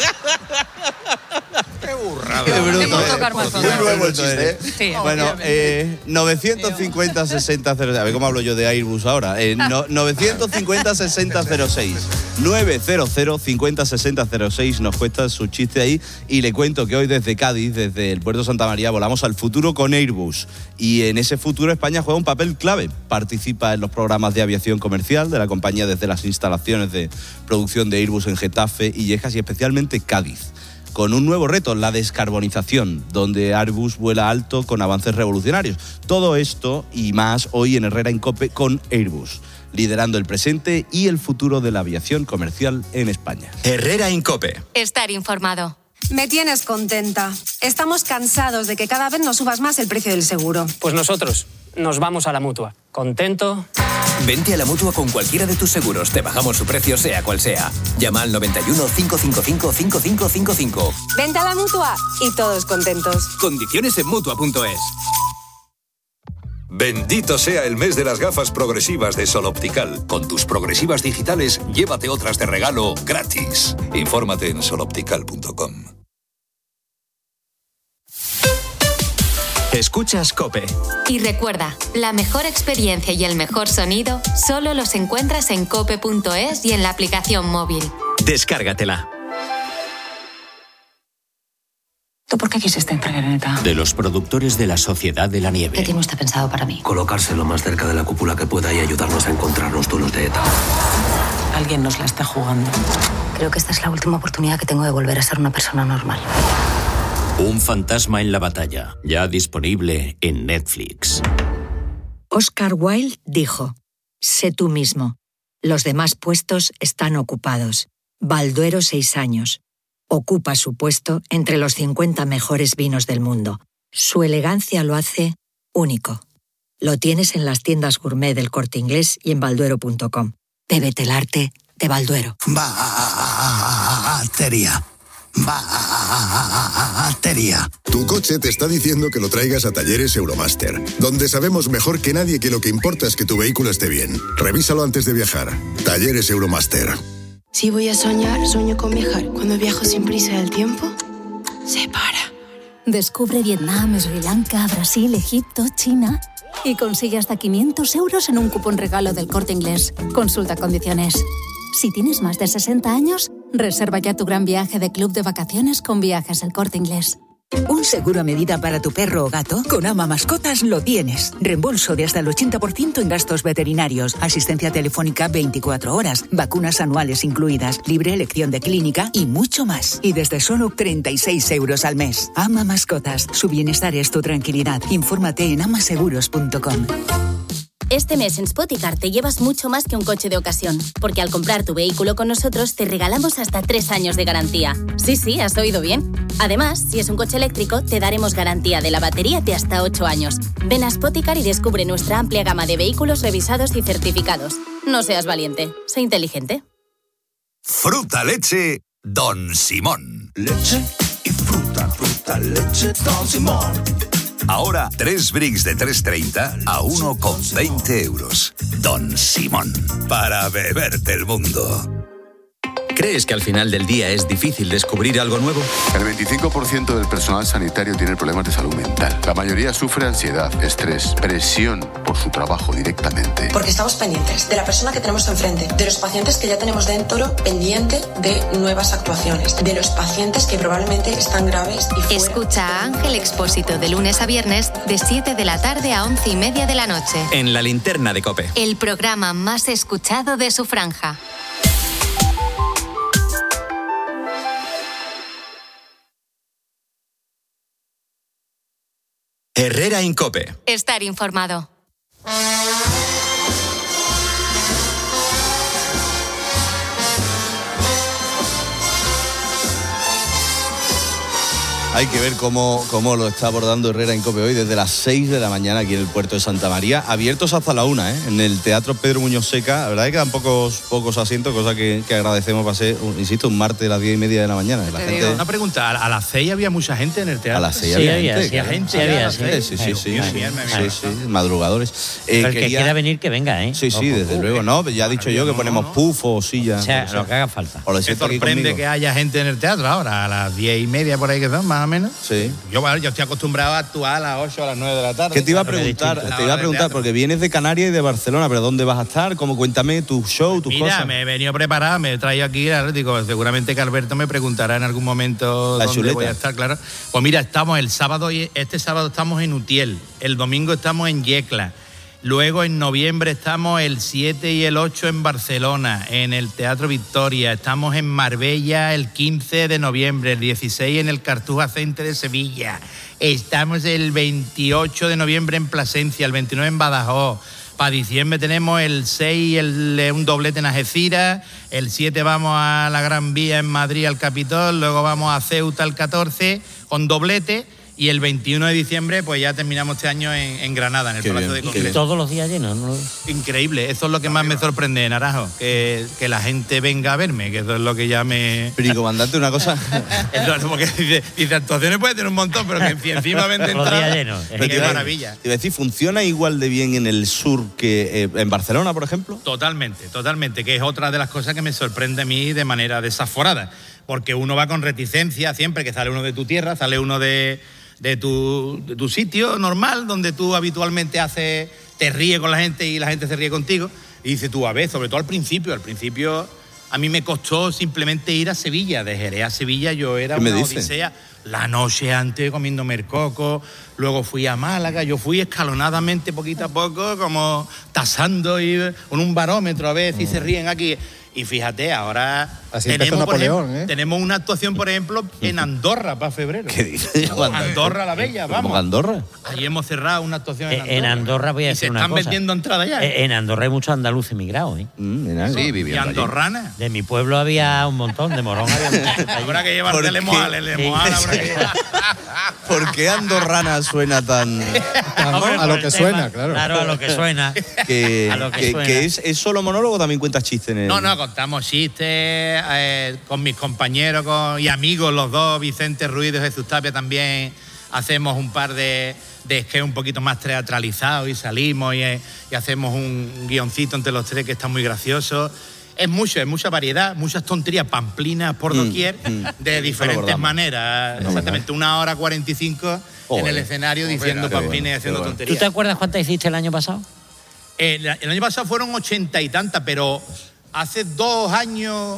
Qué burrada. Qué bruto, Podemos eh. tocar más fondo. Qué nuevo el chiste, ¿eh? Sí, Bueno, obviamente. eh, novecientos cincuenta, sesenta, cero seis. A ver cómo hablo yo de Airbus ahora. Eh, no, novecientos cincuenta, sesenta, cero seis. novecientos cincuenta, sesenta, cero seis. Nos cuesta su chiste ahí. Y le cuento que hoy desde Cádiz, desde el puerto de Santa María, volamos al futuro con Airbus. Y en ese futuro España juega un papel clave. Participa en los programas de aviación comercial de la compañía desde las instalaciones de producción de Airbus en Getafe, Illescas y especialmente Cádiz. Con un nuevo reto, la descarbonización, donde Airbus vuela alto con avances revolucionarios. Todo esto y más hoy en Herrera en COPE con Airbus, liderando el presente y el futuro de la aviación comercial en España. Herrera en COPE. Estar informado. Me tienes contenta. Estamos cansados de que cada vez nos subas más el precio del seguro. Pues nosotros nos vamos a la Mutua. ¿Contento? Vente a la Mutua con cualquiera de tus seguros. Te bajamos su precio, sea cual sea. Llama al noventa y uno, cinco cinco cinco, cinco cinco cinco cinco. Vente a la Mutua y todos contentos. Condiciones en Mutua punto es. Bendito sea el mes de las gafas progresivas de Sol Optical. Con tus progresivas digitales, llévate otras de regalo gratis. Infórmate en sol optical punto com. Escuchas COPE. Y recuerda, la mejor experiencia y el mejor sonido solo los encuentras en cope punto es y en la aplicación móvil. Descárgatela. ¿Tú por qué quisiste entrar en ETA? De los productores de la Sociedad de la Nieve. ¿Qué tiene usted pensado para mí? Colocarse lo más cerca de la cúpula que pueda y ayudarnos a encontrar los duelos de ETA. Alguien nos la está jugando. Creo que esta es la última oportunidad que tengo de volver a ser una persona normal. Un fantasma en la batalla, ya disponible en Netflix. Oscar Wilde dijo, sé tú mismo. Los demás puestos están ocupados. Balduero, seis años. Ocupa su puesto entre los cincuenta mejores vinos del mundo. Su elegancia lo hace único. Lo tienes en las tiendas gourmet del Corte Inglés y en balduero punto com. Bébete el arte de Balduero. Batería. Batería. Tu coche te está diciendo que lo traigas a Talleres Euromaster, donde sabemos mejor que nadie que lo que importa es que tu vehículo esté bien. Revísalo antes de viajar. Talleres Euromaster. Si voy a soñar, sueño con viajar. Cuando viajo sin prisa del tiempo, se para. Descubre Vietnam, Sri Lanka, Brasil, Egipto, China y consigue hasta quinientos euros en un cupón regalo del Corte Inglés. Consulta condiciones. Si tienes más de sesenta años, reserva ya tu gran viaje de club de vacaciones con Viajes El Corte Inglés. Un seguro a medida para tu perro o gato, con Ama Mascotas lo tienes. Reembolso de hasta el ochenta por ciento en gastos veterinarios, asistencia telefónica veinticuatro horas, vacunas anuales incluidas, libre elección de clínica y mucho más. Y desde solo treinta y seis euros al mes. Ama Mascotas, su bienestar es tu tranquilidad. Infórmate en amaseguros punto com. Este mes en Spoticar te llevas mucho más que un coche de ocasión, porque al comprar tu vehículo con nosotros te regalamos hasta tres años de garantía. Sí, sí, has oído bien. Además, si es un coche eléctrico, te daremos garantía de la batería de hasta ocho años. Ven a Spoticar y descubre nuestra amplia gama de vehículos revisados y certificados. No seas valiente, sé inteligente. Fruta leche Don Simón. Leche y fruta, fruta, leche Don Simón. Ahora, tres bricks de tres treinta a uno con veinte euros. Don Simón, para beberte el mundo. ¿Crees que al final del día es difícil descubrir algo nuevo? El veinticinco por ciento del personal sanitario tiene problemas de salud mental. La mayoría sufre ansiedad, estrés, presión por su trabajo directamente. Porque estamos pendientes de la persona que tenemos enfrente, de los pacientes que ya tenemos dentro pendiente de nuevas actuaciones, de los pacientes que probablemente están graves y fuera. Escucha a Ángel Expósito de lunes a viernes de siete de la tarde a once y media de la noche. En La Linterna de COPE. El programa más escuchado de su franja. Herrera Incope. Estar informado. Hay que ver cómo, cómo lo está abordando Herrera Incope hoy desde las seis de la mañana aquí en el puerto de Santa María, abiertos hasta la una, ¿eh? En el Teatro Pedro Muñoz Seca. La verdad es que quedan pocos, pocos asientos, cosa que, que agradecemos para ser, insisto, un martes a las diez y media de la mañana. La gente... Una pregunta, ¿a las seis había mucha gente en el teatro? A las seis había, sí, gente. Había gente, sí, había gente. Sí, sí, sí. Sí, sí, madrugadores. Eh, el que quería... quiera venir, que venga, ¿eh? Sí, sí, desde uh, luego. No, ya he dicho yo que ponemos puff o silla. O sea, lo que haga falta. Me sorprende que haya gente en el teatro ahora, a las diez y media por ahí que son, más o menos. Sí. Yo, bueno, yo estoy acostumbrado a actuar a las ocho, a las nueve de la tarde. ¿Qué te iba a preguntar? Te iba a preguntar, porque vienes de Canarias y de Barcelona, pero ¿dónde vas a estar? ¿Cómo? Cuéntame tu show, tus Mira, cosas. Mira, me he venido preparado, me he traído aquí al Atlético. Seguramente que Alberto me preguntará en algún momento la dónde chuleta. voy a estar, claro. Pues mira, estamos el sábado, este sábado estamos en Utiel, el domingo estamos en Yecla. Luego en noviembre estamos el siete y el ocho en Barcelona, en el Teatro Victoria. Estamos en Marbella el quince de noviembre, el dieciséis en el Cartuja Center de Sevilla. Estamos el veintiocho de noviembre en Plasencia, el veintinueve en Badajoz. Para diciembre tenemos el seis, el, un doblete en Algeciras, el siete vamos a la Gran Vía en Madrid al Capitol, luego vamos a Ceuta el catorce con doblete. Y el veintiuno de diciembre, pues ya terminamos este año en, en Granada, en el Qué Palacio bien, de Congreso. todos los días llenos, ¿no? Increíble, eso es lo que más me sorprende, Naranjo, que, que la gente venga a verme, que eso es lo que ya me... Pero, comandante, una cosa... Eso, porque dice, dice, actuaciones puede tener un montón, pero que encima venden entradas. Qué maravilla. Te iba a decir, ¿funciona igual de bien en el sur que eh, en Barcelona, por ejemplo? Totalmente, totalmente, que es otra de las cosas que me sorprende a mí de manera desaforada, porque uno va con reticencia siempre que sale uno de tu tierra, sale uno de... De tu, de tu sitio normal, donde tú habitualmente haces, te ríes con la gente y la gente se ríe contigo. Y dices tú, a ver, sobre todo al principio, al principio a mí me costó simplemente ir a Sevilla. De Jerez a Sevilla yo era una odisea. La noche antes comiendo mercoco, luego fui a Málaga, yo fui escalonadamente, poquito a poco, como tasando y con un barómetro a ver si se ríen aquí. Y fíjate, ahora Así tenemos, Napoleón, por ejemplo, ¿eh? tenemos una actuación, por ejemplo, en Andorra para febrero. ¿Qué dices? Andorra la Bella, vamos. ¿Cómo Andorra? Allí hemos cerrado una actuación en Andorra. En Andorra voy a y decir se una están cosa. vendiendo entradas ya. En Andorra hay muchos andaluces emigrados, ¿eh? Mm, Sí, viviendo y andorrana. De mi pueblo había un montón, de Morón había muchos. Habrá que llevarte el emoal, el emoal habrá que llevar. ¿Por qué andorrana suena tan...? Hombre, a lo por que el suena, tema. claro. Claro, a lo que suena. Que, A lo que que, suena. que es, es solo monólogo, también cuentas chistes en el... No, no, contamos chistes eh, con mis compañeros con, y amigos, los dos, Vicente Ruiz y Jesús Tapia, también hacemos un par de, de sketches un poquito más teatralizados y salimos y, y hacemos un guioncito entre los tres que está muy gracioso. Es mucho, es mucha variedad, muchas tonterías, pamplinas por doquier, mm, mm. de diferentes maneras. No, exactamente, una hora cuarenta y cinco en el escenario diciendo pamplinas y haciendo ¿Tú tonterías. te acuerdas cuántas hiciste el año pasado? Eh, el año pasado fueron ochenta y tantas, pero hace dos años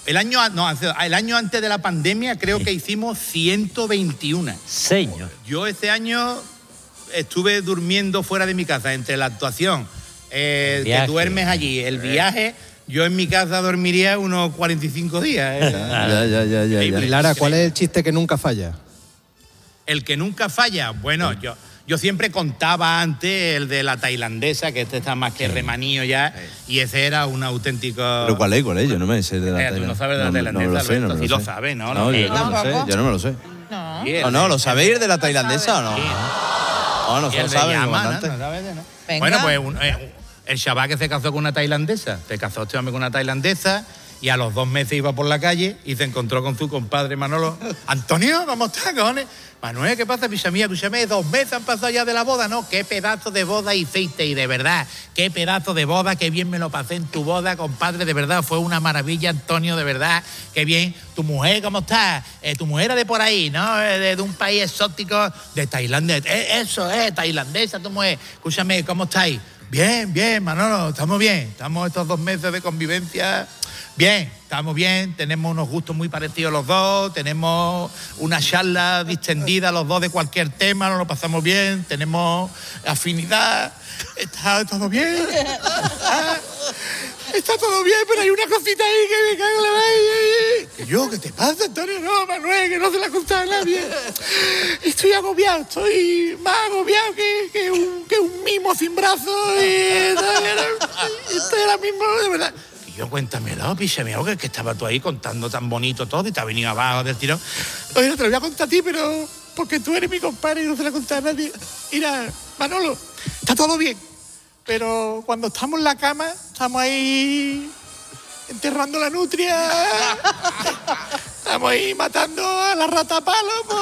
El año, no, el año antes de la pandemia creo que hicimos ciento veintiuno. Señor. Yo este año estuve durmiendo fuera de mi casa, entre la actuación, eh, que duermes allí, el viaje... Yo en mi casa dormiría unos cuarenta y cinco días. ¿eh? ya, ya, ya, ya, Y Lara, ¿cuál es el chiste que nunca falla? El que nunca falla. Bueno, yo, yo siempre contaba antes el de la tailandesa, que este está más que remanío ya, y ese era un auténtico... ¿Pero cuál es? ¿Cuál es? Yo no me sé de la tailandesa. Tú no sabes de la tailandesa, no, no, no lo sé, Alberto, no me sí lo lo sé. sabes, ¿no? No, yo no me lo sé, yo no me lo sé. No, no, no, ¿lo sabéis de la tailandesa o no? No, no se lo saben, comandante. ¿no? ¿Sabes, no? Bueno, pues... Un, eh, el chaval que se casó con una tailandesa, se casó este hombre con una tailandesa y a los dos meses iba por la calle y se encontró con su compadre Manolo. Antonio, ¿cómo estás, cojones? Manuel, ¿qué pasa, picha mía? Escúchame, dos meses han pasado ya de la boda, ¿no? Qué pedazo de boda hiciste, y de verdad, qué pedazo de boda, qué bien me lo pasé en tu boda, compadre, de verdad, fue una maravilla, Antonio, de verdad, qué bien. Tu mujer, ¿cómo está? Eh, tu mujer era de por ahí, ¿no? De, de un país exótico, de Tailandia. Eh, eso es, tailandesa, tu mujer. Escúchame, ¿cómo estáis? Bien, bien, Manolo, estamos bien. Estamos estos dos meses de convivencia. Bien, estamos bien, tenemos unos gustos muy parecidos los dos, tenemos una charla distendida los dos de cualquier tema, nos lo pasamos bien, tenemos afinidad. ¿Está todo bien? ¿Ah? Está todo bien, pero hay una cosita ahí que me cago en la madre. ¿Yo? ¿Qué te pasa, Antonio? No, Manuel, que no se la ha contado a nadie. Estoy agobiado, estoy más agobiado que, que, un, que un mimo sin brazos. Y, estoy ahora mismo, de verdad. Y yo, cuéntamelo, piche mío, que, que estaba tú ahí contando tan bonito todo y te ha venido abajo del tirón. Oye, no te lo voy a contar a ti, pero porque tú eres mi compadre y no se la he contado a nadie. Mira, Manolo, está todo bien. Pero cuando estamos en la cama, estamos ahí enterrando la nutria, estamos ahí matando a la rata palo. Pues.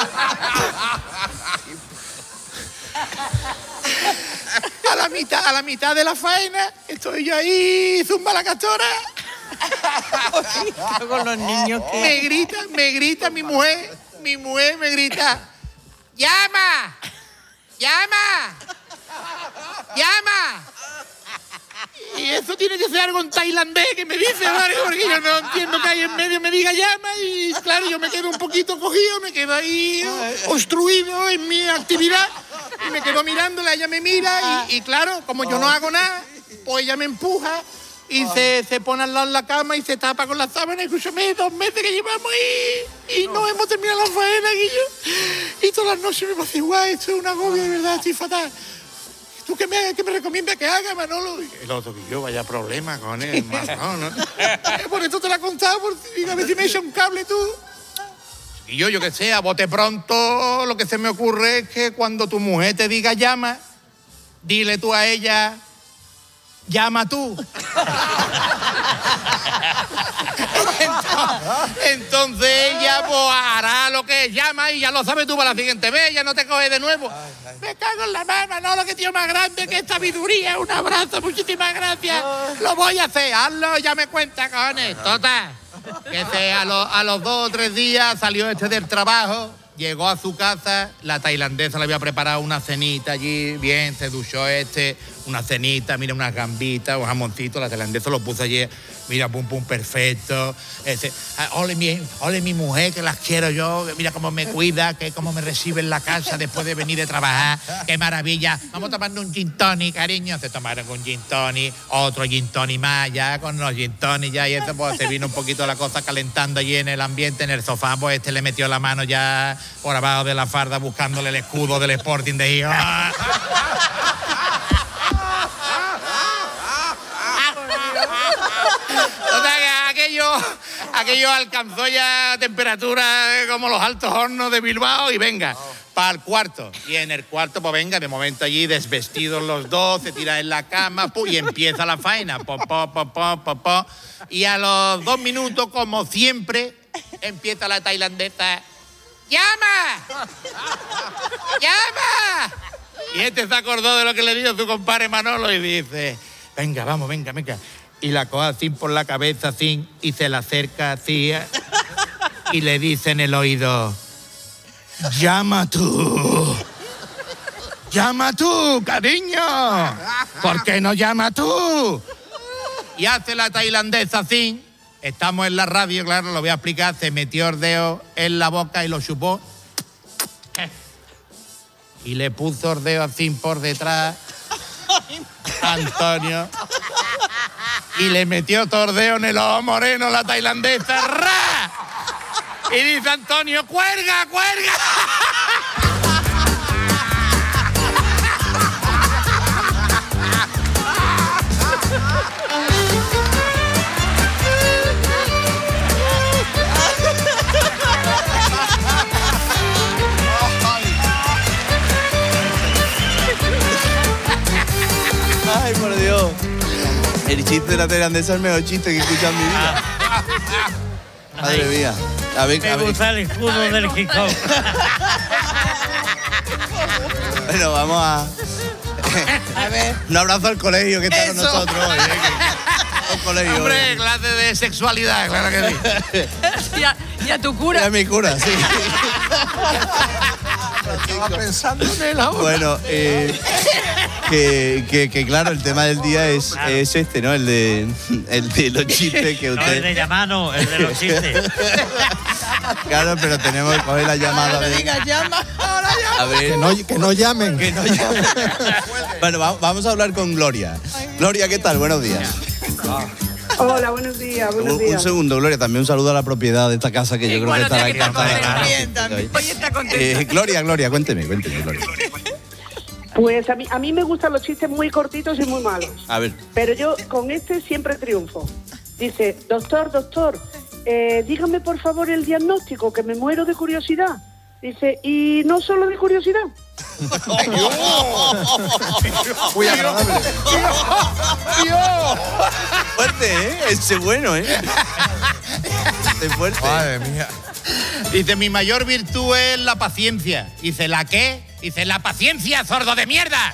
A la mitad, a la mitad de la faena, estoy yo ahí, zumba la castora. Con los niños que... Me grita, me grita mi mujer, mi mujer me grita, ¡llama! ¡Llama! ¡Llama! Y eso tiene que ser algo en tailandés que me dice, ¿vale? Porque yo no entiendo que ahí en medio me diga llama y claro, yo me quedo un poquito cogido, me quedo ahí obstruido en mi actividad y me quedo mirándola, ella me mira y, y claro, como yo no hago nada, pues ella me empuja y se, se pone al lado de la cama y se tapa con la sábana. Escúchame, dos meses que llevamos y, y no hemos terminado la faena, Guillo. Y todas las noches me pasa igual, esto es un agobio, de verdad, estoy fatal. ¿Tú qué me, qué me recomiendas que haga, Manolo? Y el otro, que yo, vaya problema con él, no, no. Por esto te la he contado, por si, a ver si me echa un cable tú. Y yo, yo que sé, a bote pronto, lo que se me ocurre es que cuando tu mujer te diga llama, dile tú a ella, llama tú. entonces, entonces ella pues, hará lo que llama y ya lo sabes tú para la siguiente vez, ya no te coges de nuevo. Me cago en la mano, no, lo que tío más grande que esta sabiduría. Un abrazo, muchísimas gracias. Lo voy a hacer, hazlo, ya me cuenta, cojones. Total, que se, a, lo, a los dos o tres días salió este del trabajo, llegó a su casa, la tailandesa le había preparado una cenita allí, bien, se duchó este, una cenita, mira, unas gambitas, un jamoncito, la tailandesa lo puso allí, mira, pum, pum, perfecto. Este, ole, mi, ole mi mujer, que las quiero yo, mira cómo me cuida, que cómo me recibe en la casa después de venir de trabajar, qué maravilla. Vamos tomando un gin tonic, cariño. Se tomaron un gin tonic, otro gin tonic más, ya con los gin tonic ya, y eso pues se vino un poquito la cosa calentando allí en el ambiente, en el sofá, pues este le metió la mano ya por abajo de la farda buscándole el escudo del Sporting de Gijón. O sea que aquello, aquello alcanzó ya temperatura como los altos hornos de Bilbao y venga, para el cuarto. Y en el cuarto, pues venga, de momento allí desvestidos los dos, se tira en la cama pu, y empieza la faena. Po, po, po, po, po, po. Y a los dos minutos, como siempre, empieza la tailandesa. ¡Llama! ¡Llama! Y este se acordó de lo que le dijo su compadre Manolo y dice, venga, vamos, venga, venga. Y la coge así por la cabeza, así, y se la acerca así, y le dice en el oído, llama tú. Llama tú, cariño. ¿Por qué no llama tú? Y hace la tailandesa así, estamos en la radio, claro, lo voy a explicar, se metió el dedo en la boca y lo chupó. Y le puso el dedo así por detrás a Antonio. Y le metió tordeo en el ojo moreno la tailandesa. ¡Ra! Y dice Antonio, ¡cuelga, cuelga! Ay, por Dios. El chiste de la tailandesa es el mejor chiste que he escuchado en mi vida. Madre mía. A ver, Me a ver. gusta el escudo del Gijón. Bueno, vamos a... A ver. Un abrazo al colegio que está con Eso. nosotros hoy. ¿eh? Que- al colegio, Hombre, hoy. clase de sexualidad, claro que sí. Y a, y a tu cura. Y a mi cura, sí. Estaba pensando en él ahora. Bueno, eh, que, que, que claro, el tema del día es, es este, ¿no? El de, el de los chistes que No, el usted... de llamar no, el de los chistes. Claro, pero tenemos que coger la llamada de... Diga, llama, ahora llama. A ver, Que no, que no llamen. que no llamen. Bueno, va- vamos a hablar con Gloria. Gloria, ¿qué tal? Buenos días. Hola, buenos días, buenos Un, un días. segundo, Gloria, también un saludo a la propiedad de esta casa que yo creo que Bueno, estará tía, que está encantada. contenta. Hoy está contenta. Eh, Gloria, Gloria, cuénteme, cuénteme, Gloria. Pues a mí, a mí me gustan los chistes muy cortitos y muy malos, A ver. pero yo con este siempre triunfo. Dice, doctor, doctor, eh, dígame por favor el diagnóstico, que me muero de curiosidad. Dice, y no solo de curiosidad. Muy agradable. Fuerte, ¿eh? Ese bueno, ¿eh? Ese fuerte. Madre mía. Dice, mi mayor virtud es la paciencia. Dice, ¿la qué? Dice, la paciencia, sordo de mierda.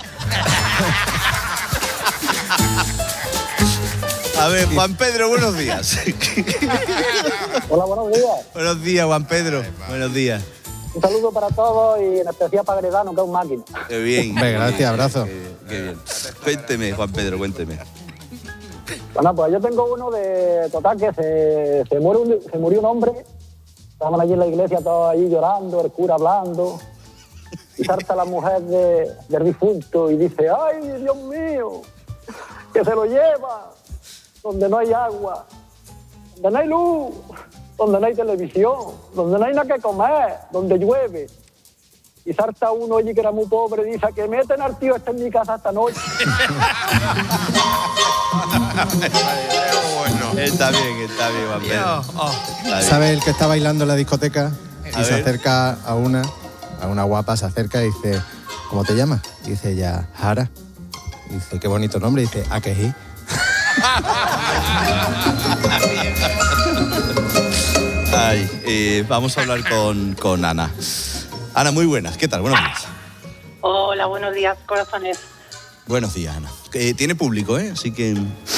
A ver, Juan Pedro, buenos días. Hola, buenos días. Buenos días, Juan Pedro. Buenos días. Un saludo para todos y en especial para Gredano, que es un máquina. Qué bien. Hombre, gracias, abrazo. Qué, qué bien. Cuénteme, Juan Pedro, cuénteme. Bueno, pues yo tengo uno de total que se, se, muere un, se murió un hombre. Estaban allí en la iglesia todos allí llorando, el cura hablando. Y salta la mujer de, del difunto y dice, ¡ay, Dios mío! Que se lo lleva donde no hay agua, donde no hay luz, donde no hay televisión, donde no hay nada que comer, donde llueve. Y salta uno allí que era muy pobre y dice, que meten al tío este en mi casa esta noche. Está bien, está bien, Juan Pedro. Está bien. ¿Sabes el que está bailando en la discoteca? A Y se ver. acerca a una, a una guapa, se acerca y dice, ¿cómo te llamas? Dice ella, Jara. Dice, qué bonito nombre. Dice, ¿a qué sí? Ay, eh, vamos a hablar con, con Ana. Ana, muy buenas. ¿Qué tal? Buenos días. Hola, buenos días, corazones. Buenos días, Ana. Eh, tiene público, ¿eh? Así que...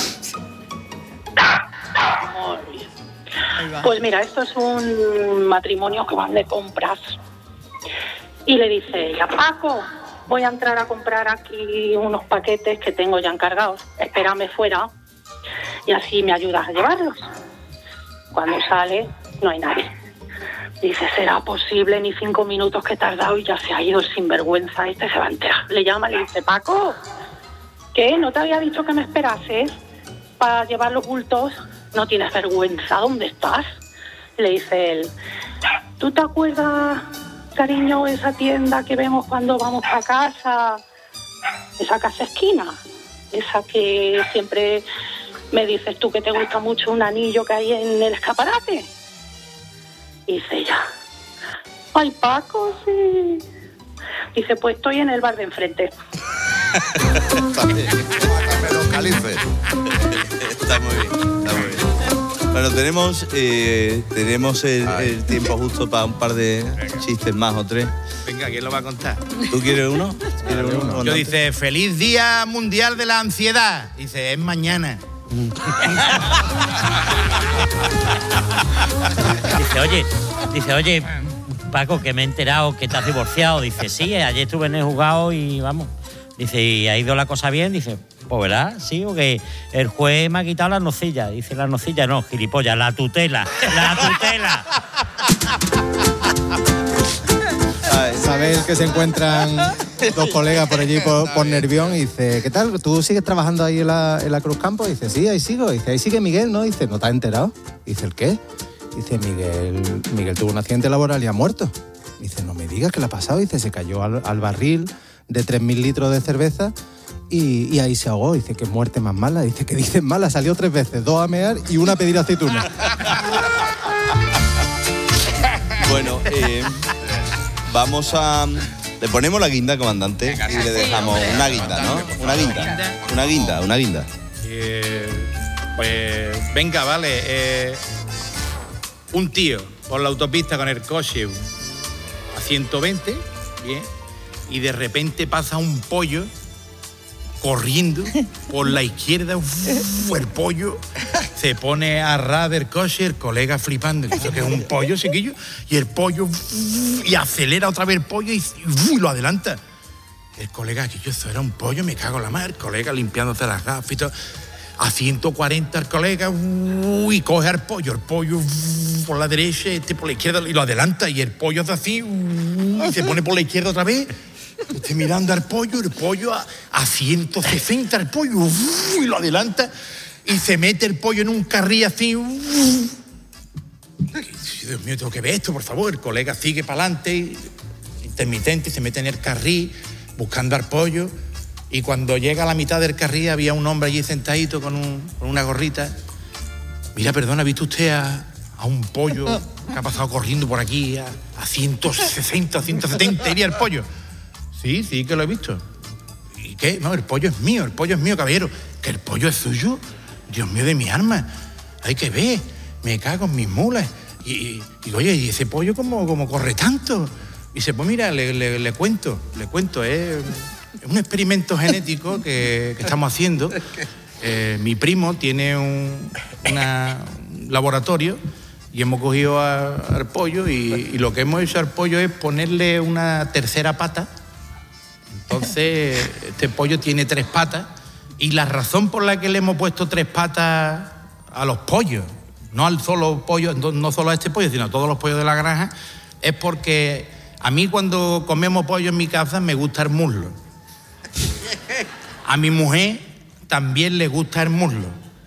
Pues mira, esto es un matrimonio que van de compras. Y le dice ella, Paco, voy a entrar a comprar aquí unos paquetes que tengo ya encargados. Espérame fuera y así me ayudas a llevarlos. Cuando sale, no hay nadie. Dice, ¿será posible? Ni cinco minutos que he tardado y ya se ha ido el sinvergüenza. Este se va a enterar. Le llama y le dice, Paco, ¿qué? ¿No te había dicho que me esperases para llevar los bultos? ¿No tienes vergüenza? ¿Dónde estás? Le dice él, ¿tú te acuerdas, cariño, esa tienda que vemos cuando vamos a casa? Esa casa esquina. Esa que siempre me dices tú que te gusta mucho un anillo que hay en el escaparate. Y dice ella, ay, Paco, sí. Dice, pues estoy en el bar de enfrente. Está bien. Me localice. Está muy bien, está muy bien. Bueno, tenemos, eh, tenemos el, el tiempo justo para un par de chistes más o tres. Venga, ¿quién lo va a contar? ¿Tú quieres uno? ¿Quieres uno? Yo dice, feliz Día Mundial de la Ansiedad. Dice, es mañana. Dice, oye, dice, oye, Paco, que me he enterado que te has divorciado. Dice, sí, ayer estuve en el juzgado y vamos. Dice, ¿y ha ido la cosa bien? Dice, pues verá, sí, porque el juez me ha quitado la nocilla. Dice, la nocilla no, gilipollas, la tutela, la tutela. ¿Sabes que se encuentran dos colegas por allí por, por Nervión? Y dice, ¿qué tal? ¿Tú sigues trabajando ahí en la, en la Cruz Campo? Y dice, sí, ahí sigo. Y dice, ahí sigue Miguel, ¿no? Y dice, ¿no te has enterado? Y dice, ¿el qué? Y dice, Miguel, Miguel tuvo un accidente laboral y ha muerto. Y dice, no me digas qué le ha pasado. Y dice, se cayó al, al barril de tres mil litros de cerveza y, y ahí se ahogó. Dice, qué muerte más mala. Dice, que dicen mala, salió tres veces, dos a mear y una a pedir aceituna. Bueno, eh, vamos a... Le ponemos la guinda, comandante, y le dejamos una guinda, ¿no? Una guinda, una guinda, una guinda. Eh, pues venga, vale. Eh, un tío por la autopista con el coche a ciento veinte, bien, y de repente pasa un pollo corriendo por la izquierda, uf, el pollo se pone a ras del coche, el colega flipando, dice que es un pollo, chiquillo, y el pollo, uf, y acelera otra vez el pollo y, uf, y lo adelanta. El colega, que yo, eso era un pollo, me cago en la madre, el colega limpiándose las gafas y todo. A ciento cuarenta el colega, uf, y coge al pollo, el pollo uf, por la derecha, este por la izquierda, y lo adelanta, y el pollo hace así, uf, y se pone por la izquierda otra vez. Estoy mirando al pollo, el pollo a, a ciento sesenta, el pollo, uf, y lo adelanta, y se mete el pollo en un carril así. Uf. Dios mío, tengo que ver esto, por favor. El colega sigue para adelante, intermitente, se mete en el carril, buscando al pollo, y cuando llega a la mitad del carril había un hombre allí sentadito con, un, con una gorrita. Mira, perdona, ¿ha visto usted a, a un pollo que ha pasado corriendo por aquí a, a ciento sesenta, ciento setenta, iría el pollo? Sí, sí que lo he visto. ¿Y qué? No, el pollo es mío, el pollo es mío, caballero. ¿Que el pollo es suyo? Dios mío de mi alma. Hay que ver, me cago en mis mulas. Y, y, y oye, ¿y ese pollo cómo, cómo corre tanto? Y dice, pues mira, le, le, le cuento, le cuento, es eh, un experimento genético que, que estamos haciendo. Eh, mi primo tiene un una, un laboratorio y hemos cogido a, al pollo y, y lo que hemos hecho al pollo es ponerle una tercera pata. Entonces, este pollo tiene tres patas y la razón por la que le hemos puesto tres patas a los pollos, no al solo pollo, no solo a este pollo, sino a todos los pollos de la granja, es porque a mí cuando comemos pollo en mi casa me gusta el muslo. A mi mujer también le gusta el muslo.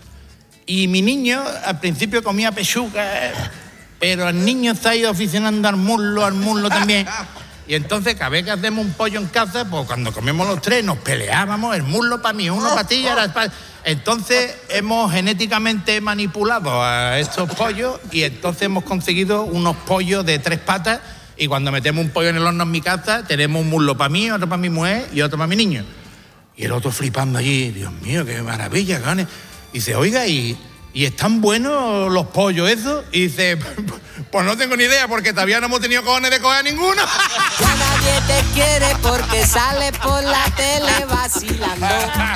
Y mi niño al principio comía pechuga, pero el niño se ha ido aficionando al muslo, al muslo también. Y entonces cada vez que hacemos un pollo en casa, pues cuando comemos los tres nos peleábamos, el muslo para mí, uno para ti y ahora para... Entonces hemos genéticamente manipulado a estos pollos y entonces hemos conseguido unos pollos de tres patas y cuando metemos un pollo en el horno en mi casa tenemos un muslo para mí, otro para mi mujer y otro para mi niño. Y el otro flipando allí, Dios mío, qué maravilla, ganes. Y dice, oiga, ¿y, ¿y están buenos los pollos esos? Y dice, pues no tengo ni idea porque todavía no hemos tenido cojones de coger ninguno. Ya nadie te quiere porque sales por la tele vacilando.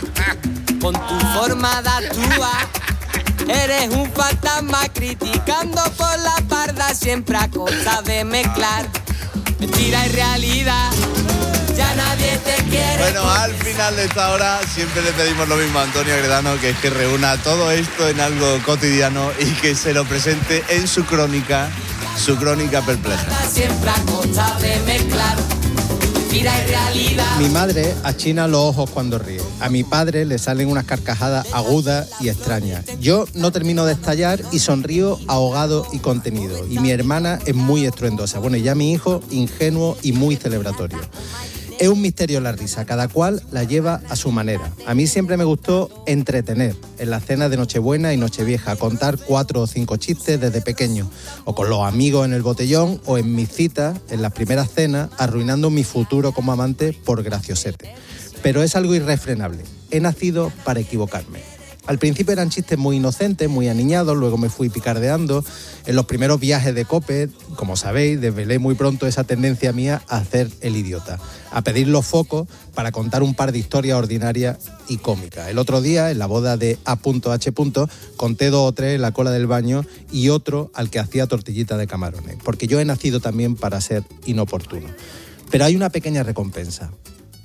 Con tu forma de actuar, eres un fantasma criticando por la parda siempre a costa de mezclar mentira y realidad. Ya nadie te quiere. Bueno, al final de esta hora siempre le pedimos lo mismo a Antonio Agredano, que es que reúna todo esto en algo cotidiano y que se lo presente en su crónica, su crónica perpleja. Siempre a costa de mezclar mentira y realidad. Mi madre achina los ojos cuando ríe. A mi padre le salen unas carcajadas agudas y extrañas. Yo no termino de estallar y sonrío ahogado y contenido. Y mi hermana es muy estruendosa. Bueno, y ya mi hijo, ingenuo y muy celebratorio. Es un misterio la risa, cada cual la lleva a su manera. A mí siempre me gustó entretener en las cenas de Nochebuena y Nochevieja, contar cuatro o cinco chistes desde pequeño, o con los amigos en el botellón, o en mis citas, en las primeras cenas, arruinando mi futuro como amante por graciosete. Pero es algo irrefrenable. He nacido para equivocarme. Al principio eran chistes muy inocentes, muy aniñados, luego me fui picardeando. En los primeros viajes de COPE, como sabéis, desvelé muy pronto esa tendencia mía a hacer el idiota, a pedir los focos para contar un par de historias ordinarias y cómicas. El otro día, en la boda de A H, conté dos o tres en la cola del baño y otro al que hacía tortillita de camarones, porque yo he nacido también para ser inoportuno. Pero hay una pequeña recompensa.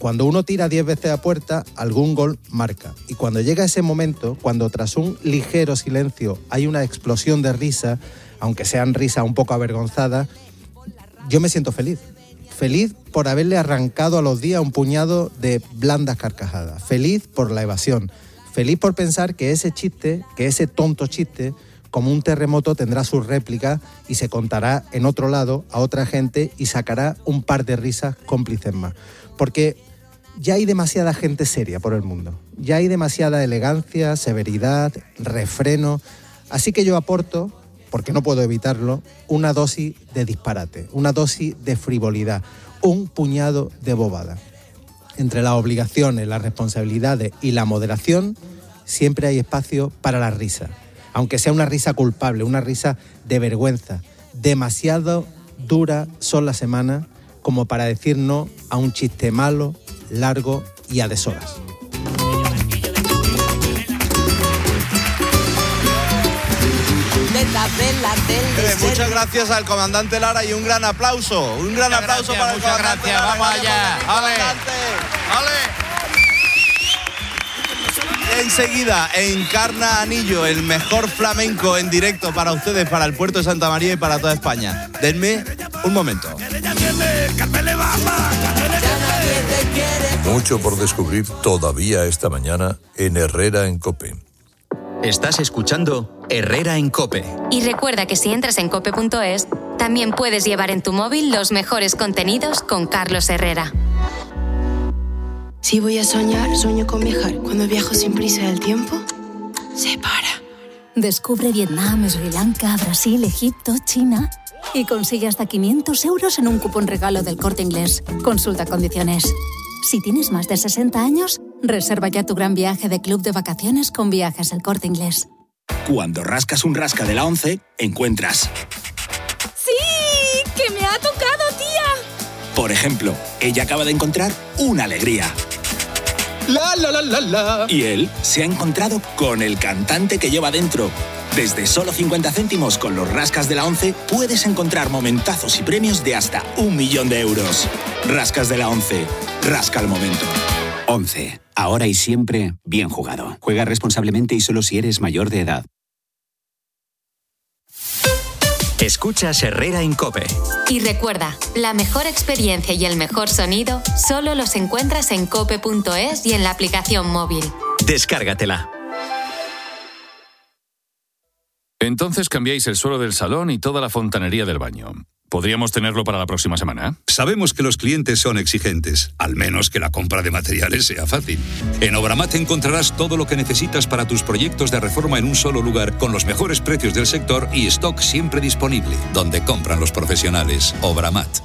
Cuando uno tira diez veces a puerta, algún gol marca. Y cuando llega ese momento, cuando tras un ligero silencio hay una explosión de risa, aunque sean risas un poco avergonzadas, yo me siento feliz. Feliz por haberle arrancado a los días un puñado de blandas carcajadas. Feliz por la evasión. Feliz por pensar que ese chiste, que ese tonto chiste, como un terremoto tendrá su réplica y se contará en otro lado a otra gente y sacará un par de risas cómplices más. Porque ya hay demasiada gente seria por el mundo. Ya hay demasiada elegancia, severidad, refreno. Así que yo aporto, porque no puedo evitarlo, una dosis de disparate, una dosis de frivolidad, un puñado de bobada. Entre las obligaciones, las responsabilidades y la moderación, siempre hay espacio para la risa. Aunque sea una risa culpable, una risa de vergüenza. Demasiado dura son las semanas como para decir no a un chiste malo, largo y a deshoras. Eh, muchas gracias al comandante Lara y un gran aplauso. Un gran Muchas aplauso gracias, para el muchas comandante gracias. Lara. Vamos allá. Comandante. Ale. Enseguida, Encarna Anillo, el mejor flamenco en directo para ustedes, para el puerto de Santa María y para toda España. Denme un momento. Mucho por descubrir todavía esta mañana en Herrera en COPE. Estás escuchando Herrera en COPE. Y recuerda que si entras en cope punto es, también puedes llevar en tu móvil los mejores contenidos con Carlos Herrera. Si voy a soñar, sueño con viajar. Cuando viajo sin prisa el tiempo se para. Descubre Vietnam, Sri Lanka, Brasil, Egipto, China y consigue hasta quinientos euros en un cupón regalo del Corte Inglés. Consulta condiciones. Si tienes más de sesenta años, reserva ya tu gran viaje de club de vacaciones con Viajes El Corte Inglés. Cuando rascas un rasca de la once, encuentras... ¡Sí! ¡Que me ha tocado, tía! Por ejemplo, ella acaba de encontrar una alegría. La, la, la, la, la. Y él se ha encontrado con el cantante que lleva dentro. Desde solo cincuenta céntimos con los rascas de la once puedes encontrar momentazos y premios de hasta un millón de euros. Rascas de la once. Rasca el momento. once. Ahora y siempre, bien jugado. Juega responsablemente y solo si eres mayor de edad. Escuchas Herrera en COPE. Y recuerda, la mejor experiencia y el mejor sonido solo los encuentras en cope punto es y en la aplicación móvil. Descárgatela. Entonces cambiáis el suelo del salón y toda la fontanería del baño. ¿Podríamos tenerlo para la próxima semana? Sabemos que los clientes son exigentes, al menos que la compra de materiales sea fácil. En Obramat encontrarás todo lo que necesitas para tus proyectos de reforma en un solo lugar, con los mejores precios del sector y stock siempre disponible, donde compran los profesionales. Obramat.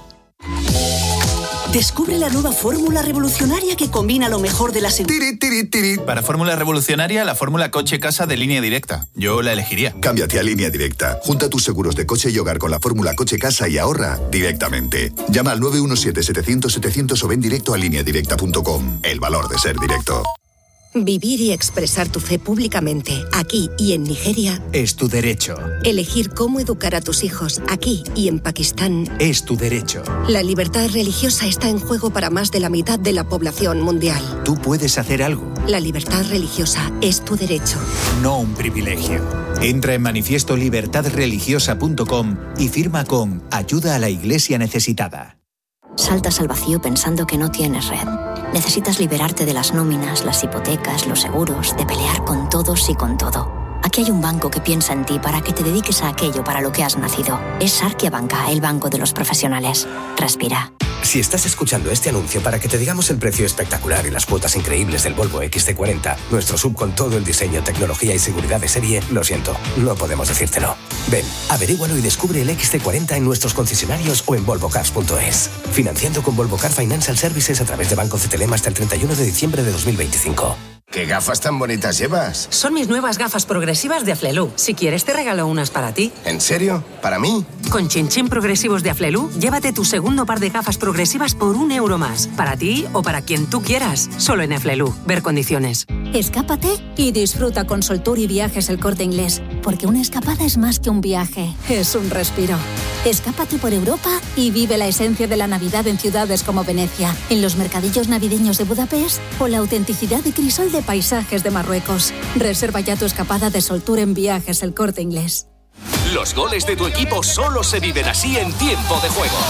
Descubre la nueva fórmula revolucionaria que combina lo mejor de la seguridad. Para fórmula revolucionaria, la fórmula coche-casa de Línea Directa. Yo la elegiría. Cámbiate a Línea Directa. Junta tus seguros de coche y hogar con la fórmula coche-casa y ahorra directamente. Llama al nueve uno siete, setecientos, setecientos o ven directo a línea directa punto com. El valor de ser directo. Vivir y expresar tu fe públicamente, aquí y en Nigeria, es tu derecho. Elegir cómo educar a tus hijos, aquí y en Pakistán, es tu derecho. La libertad religiosa está en juego para más de la mitad de la población mundial. Tú puedes hacer algo. La libertad religiosa es tu derecho. No un privilegio. Entra en manifiesto libertad religiosa punto com y firma con Ayuda a la Iglesia Necesitada. Saltas al vacío pensando que no tienes red. Necesitas liberarte de las nóminas, las hipotecas, los seguros, de pelear con todos y con todo. Aquí hay un banco que piensa en ti para que te dediques a aquello para lo que has nacido. Es Sarkia Banca, el banco de los profesionales. Respira. Si estás escuchando este anuncio para que te digamos el precio espectacular y las cuotas increíbles del Volvo equis ce cuarenta, nuestro sub con todo el diseño, tecnología y seguridad de serie, lo siento, no podemos decírtelo. Ven, averígualo y descubre el equis ce cuarenta en nuestros concesionarios o en volvo cars punto es. Financiando con Volvo Car Financial Services a través de Banco C T L M hasta el treinta y uno de diciembre de dos mil veinticinco. ¿Qué gafas tan bonitas llevas? Son mis nuevas gafas progresivas de Aflelu. Si quieres te regalo unas para ti. ¿En serio? ¿Para mí? Con Chinchín Progresivos de Aflelu, llévate tu segundo par de gafas progresivas por un euro más. Para ti o para quien tú quieras. Solo en Aflelu. Ver condiciones. Escápate y disfruta con Soltour y Viajes El Corte Inglés. Porque una escapada es más que un viaje, es un respiro. Escápate por Europa y vive la esencia de la Navidad en ciudades como Venecia, en los mercadillos navideños de Budapest o la autenticidad de crisol de paisajes de Marruecos. Reserva ya tu escapada de Soltour en Viajes El Corte Inglés. Los goles de tu equipo solo se viven así en Tiempo de Juego.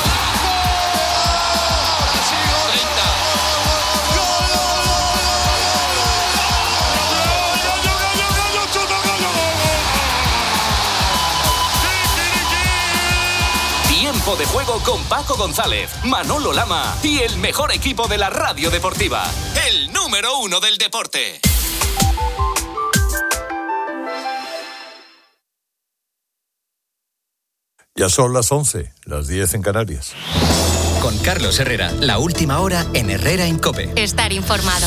Tiempo de Juego con Paco González, Manolo Lama y el mejor equipo de la radio deportiva, el número uno del deporte. Ya son las once, las diez en Canarias. Con Carlos Herrera, la última hora en Herrera en COPE. Estar informado.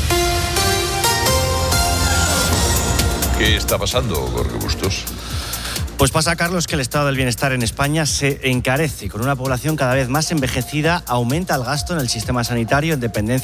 ¿Qué está pasando, Jorge Bustos? Pues pasa, Carlos, que el estado del bienestar en España se encarece y con una población cada vez más envejecida aumenta el gasto en el sistema sanitario en dependencia